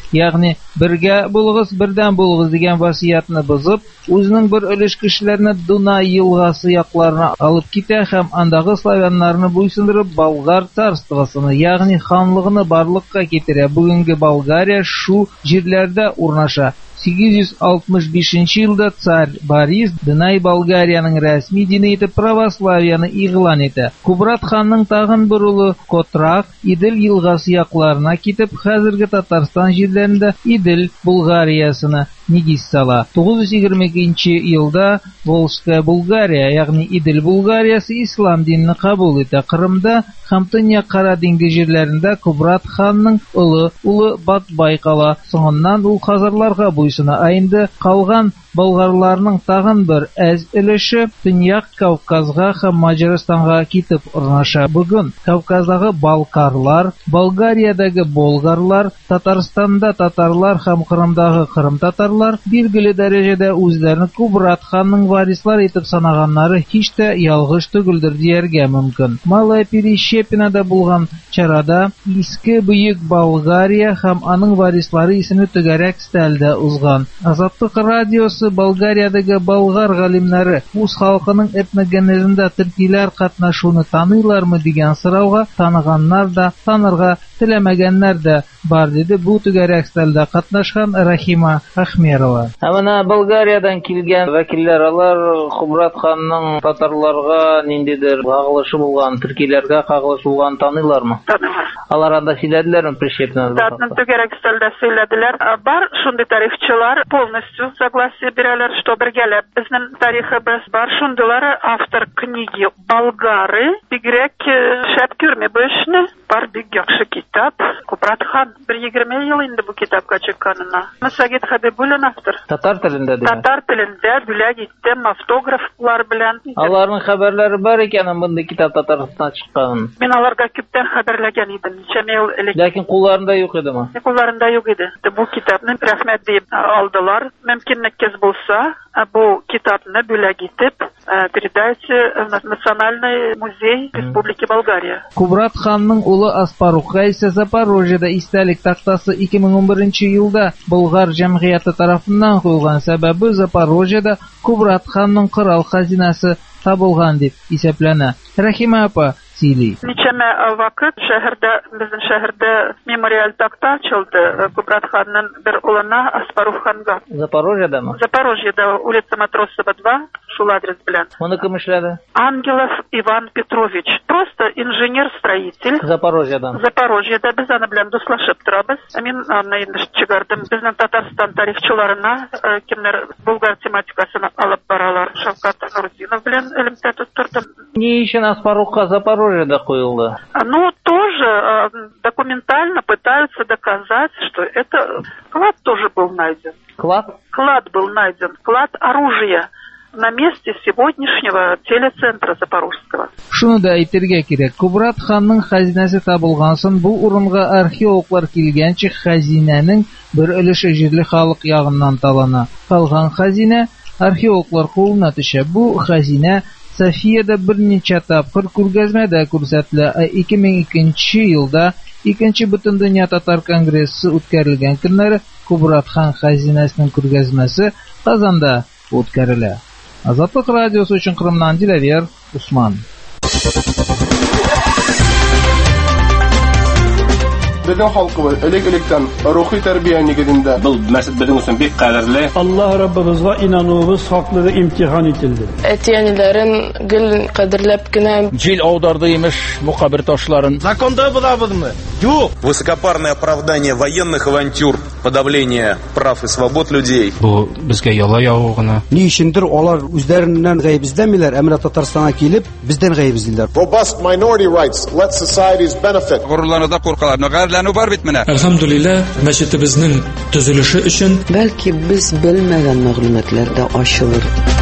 ягъни бергә булыгыз, бердән булыгыз дигән васыятны бозып, үзенең бер өлеш кешеләрне Дунай елгасы якларына алып китә һәм андагы славяннарны буйсындырып болгар царствосын, ягъни ханлыгын барлыкка китерә. Бүгенге Болгария шу җирләрдә урнаша. сигез йөз алтмыш бишенче елда царь Борис Дунай Болгарияның рәсми дине итеп православияны игълан итә. Кубрат ханның тагын бер улы Котрак Идел елгасы якларына китеп, хәзерге Татарстан җирләрендә Идел Болгариясына нигез сала. тугыз йөз егерме икенче елда Волжская Болгария, ягъни Идел Болгариясы ислам динен кабул итә. Кырымда һәм Төньяк Кара диңгез җирләрендә Кубрат ханның улы улы Батбай кала. Соңыннан ул хазарларга буйсына. Ә инде калган болгарларның тагын бер әз өлеше Төньяк Кавказга һәм Маҗарстанга китеп урнаша. Бүген Кавказдагы балкарлар, Болгариядәге болгарлар, Татарстанда татарлар һәм Кырымдагы кырым татарлар билгеле дәрәҗәдә үзләрен Кубрат ханның варислары итеп санаганнары һич тә ялгыш түгелдер дияргә мөмкин. Малая Перещепинада булган чарада иске бөек Болгария һәм аның варислары исеме түгәрәк стәлдә узган. Азатлык радиосы Болгариядәге болгар галимнәре үз халкының этногенезында төркиләр катнашуны таныйлармы дигән сорауга таныганнар да, танырга теләмәгәннәр дә бар диде бу түгәрәк стәлдә катнашкан Рахима Ахмерова. Ә менә Болгариядән килгән вәкилләр, алар Кубрат ханның татарларга ниндидер кагылышы булган, төркиләргә кагылышы булган таныйлармы?
Таныйлар.
Алар анда сөйләделәрме Прищепинада?
Да, түгәрәк стәлдә сөйләделәр. Бар шундый тарихчылар полностью согласие бирәләр, что бергәләп безнең тарихыбыз бар. Шундыйлар автор книги болгары бигрәк шәп күрми бу эшне. Бар бик яхшы китап. Кубрат хан бер егерме ел инде бу китапка чыкканына. Мәсәгид Хәбибуллин автор.
Татар телендә диме?
Татар телендә бүләк иттем автографлар белән.
Аларның хәбәрләре бар икән монда китап Татарстаннан чыккан.
Мин аларга күптән хәбәрләгән идем. Ничә ел элек.
Ләкин кулларында юк идеме?
Кулларында юк иде. Бу китапны рәхмәт дип алдылар. Мөмкинлеккез булса, бу китапны бүләк итеп передайте в Национальный музей Республики Болгария.
Кубрат ханның улы Аспаруха исә Запорожьеда истәлек тактасы ике мең унберенче елда болгар җәмгыяте тарафыннан куелган. Сәбәбе Запорожьеда Кубрат ханның корал хазинасы табылган дип исәпләнә. Рахима апа сөйли.
Ничәмә вакыт шәһәрдә, безнең шәһәрдә мемориаль такта ачылды Кубрат ханның бер улына Аспарух ханга.
Запорожьедамы?
Запорожьеда, улица Матросова два, шул адрес белән.
Моны кем эшләде?
Ангелов Иван Петрович. Просто инженер-строитель.
Запорожьедан.
Запорожьеда без аны белән дуслашып торабыз. Мин аны инде чыгардым. Безнең Татарстан тарихчыларына кемнәр болгар тематикасын алып баралар. Шавкат Грузинов белән элемтә тоттырдым.
Ни өчен Аспарухка Запорожьеда куелды?
Ну, тоже документально пытаются доказать, что это клад тоже был найден.
Клад?
Клад был найден. Клад оружия на месте сегодняшнего телецентра Запорожского.
Шуны да әйтергә кирәк. Кубрат ханның хәзинәсе табылгансын, бу урынга археологлар килгәнче хәзинәнең бер өлеше җирле халык ягыннан талана. Калган хәзинә археологлар кулына төшә. Бу хәзинә Софиядә берничә тапкыр күргәзмәдә күрсәтелә. ике мең икенче елда икенче Бөтендөнья татар конгрессы үткәрелгән көннәре Кубрат хан хәзинәсенең күргәзмәсе Казанда үткәрелә. Азатлык радиосы өчен Кырымнан Диләвер Усман.
Безнең халкыбыз элек-электән рухи тәрбия нигезендә.
Бу мәсәл безнең өчен бик кадерле.
Аллаһ Раббыбызга инануыбыз хаклыгы имтихан ителде.
Әтиәниләрен гел кадерләп кенә
җил аударды имеш мукабир ташларын.
Законда булабызмы? Юк.
Высокопарное оправдание военных авантюр, подавление прав и свобод людей.
Бу безгә яла яву гына.
Ни өчендер алар үзләреннән гаеп эзләмиләр, әмма Татарстанга килеп бездән гаеп эзлиләр.
Robust minority rights let societies benefit.
Горурларда куркалар, нәгәрләнү бар бит менә.
Әлхәмдүлилләh, мәчетебезнең төзелеше өчен
бәлки без белмәгән мәгълүматлар да ачылыр.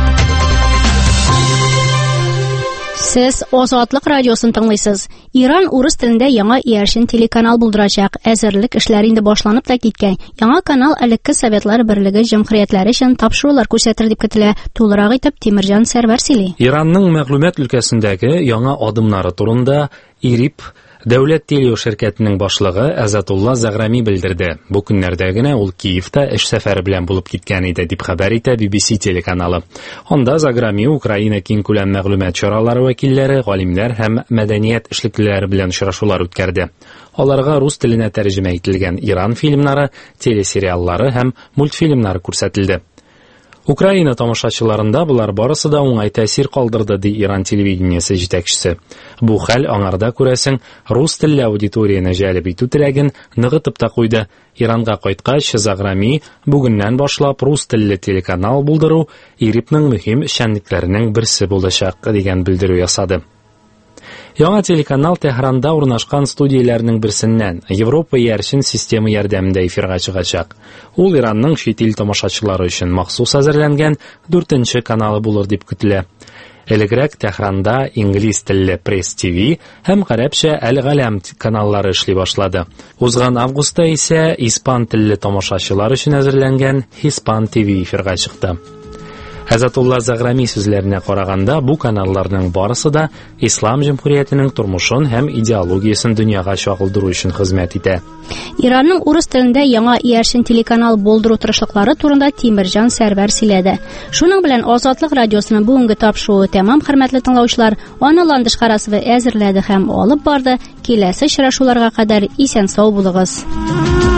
Сез Азатлык радиосын тыңлыйсыз. Иран урыс телендә яңа ияршин телеканал булдырачак. Әзерлек эшләре инде башланып та киткән. Яңа канал элекке Советлар Берлеге җәмгыятьләре өчен тапшырулар күрсәтер дип көтелә. Тулырак итеп Тимирҗан Сәрвәр сөйли.
Иранның мәгълүмат өлкәсендәге яңа адымнары турында Ирип Дәүләт телею ширкәтенең башлыгы Азатулла Заграми белдерде. Бу көннәрдә генә ул Киевта эш сәфәре белән булып киткән иде, дип хәбәр итә би би си телеканалы. Анда Заграми Украина киң күләм мәгълүмат чаралары вәкилләре, галимнәр һәм мәдәният эшлеклеләре белән очрашулар үткәрде. Аларга рус теленә тәрҗемә ителгән Иран фильмнары, телесериаллары һәм мультфильмнары күрсәтелде. Украина тамашачыларында булар барысы да уңай тәэсир калдырды, ди Иран телевидениесе җитәкчесе. Бу хәл аңарда күрәсең рус телле аудиторияне җәлеп итү теләген ныгытып та куйды. Иранга кайткач, Заграми бүгеннән башлап рус телле телеканал булдыру Ирипнең мөһим эшчәнлекләренең берсе булачак дигән белдерү ясады. Яңа телеканал Техранда урнашкан студияләрнең берсеннән Европа иярчен система ярдәмендә эфирга чыгачак. Ул Иранның чит ил тамашачылары өчен махсус әзерләнгән дүртенче каналы булыр дип көтелә. Элегрәк Техранда инглиз телле Пресс ТВ һәм гарәпчә Әл-Галәм каналлары эшли башлады. Узган августта исә испан телле тамашачылар өчен әзерләнгән Hispан ТВ эфирга чыкты. Азатулла Заграми сүзләренә караганда, бу каналларның барысы да ислам җәмгыятенең тормышын һәм идеологиясын дөньяга чагылдыру өчен хезмәт итә.
Иранның урыс телендә яңа иярчен телеканал булдыру тырышлыклары турында Тимирҗан Сәрвәр сөйләде. Шуның белән Азатлык радиосының бүгенге тапшыруы тәмам, хөрмәтле тыңлаучылар, аны Ландыш Карасова әзерләде һәм алып барды. Киләсе очрашуларга кадәр исән-сау булыгыз.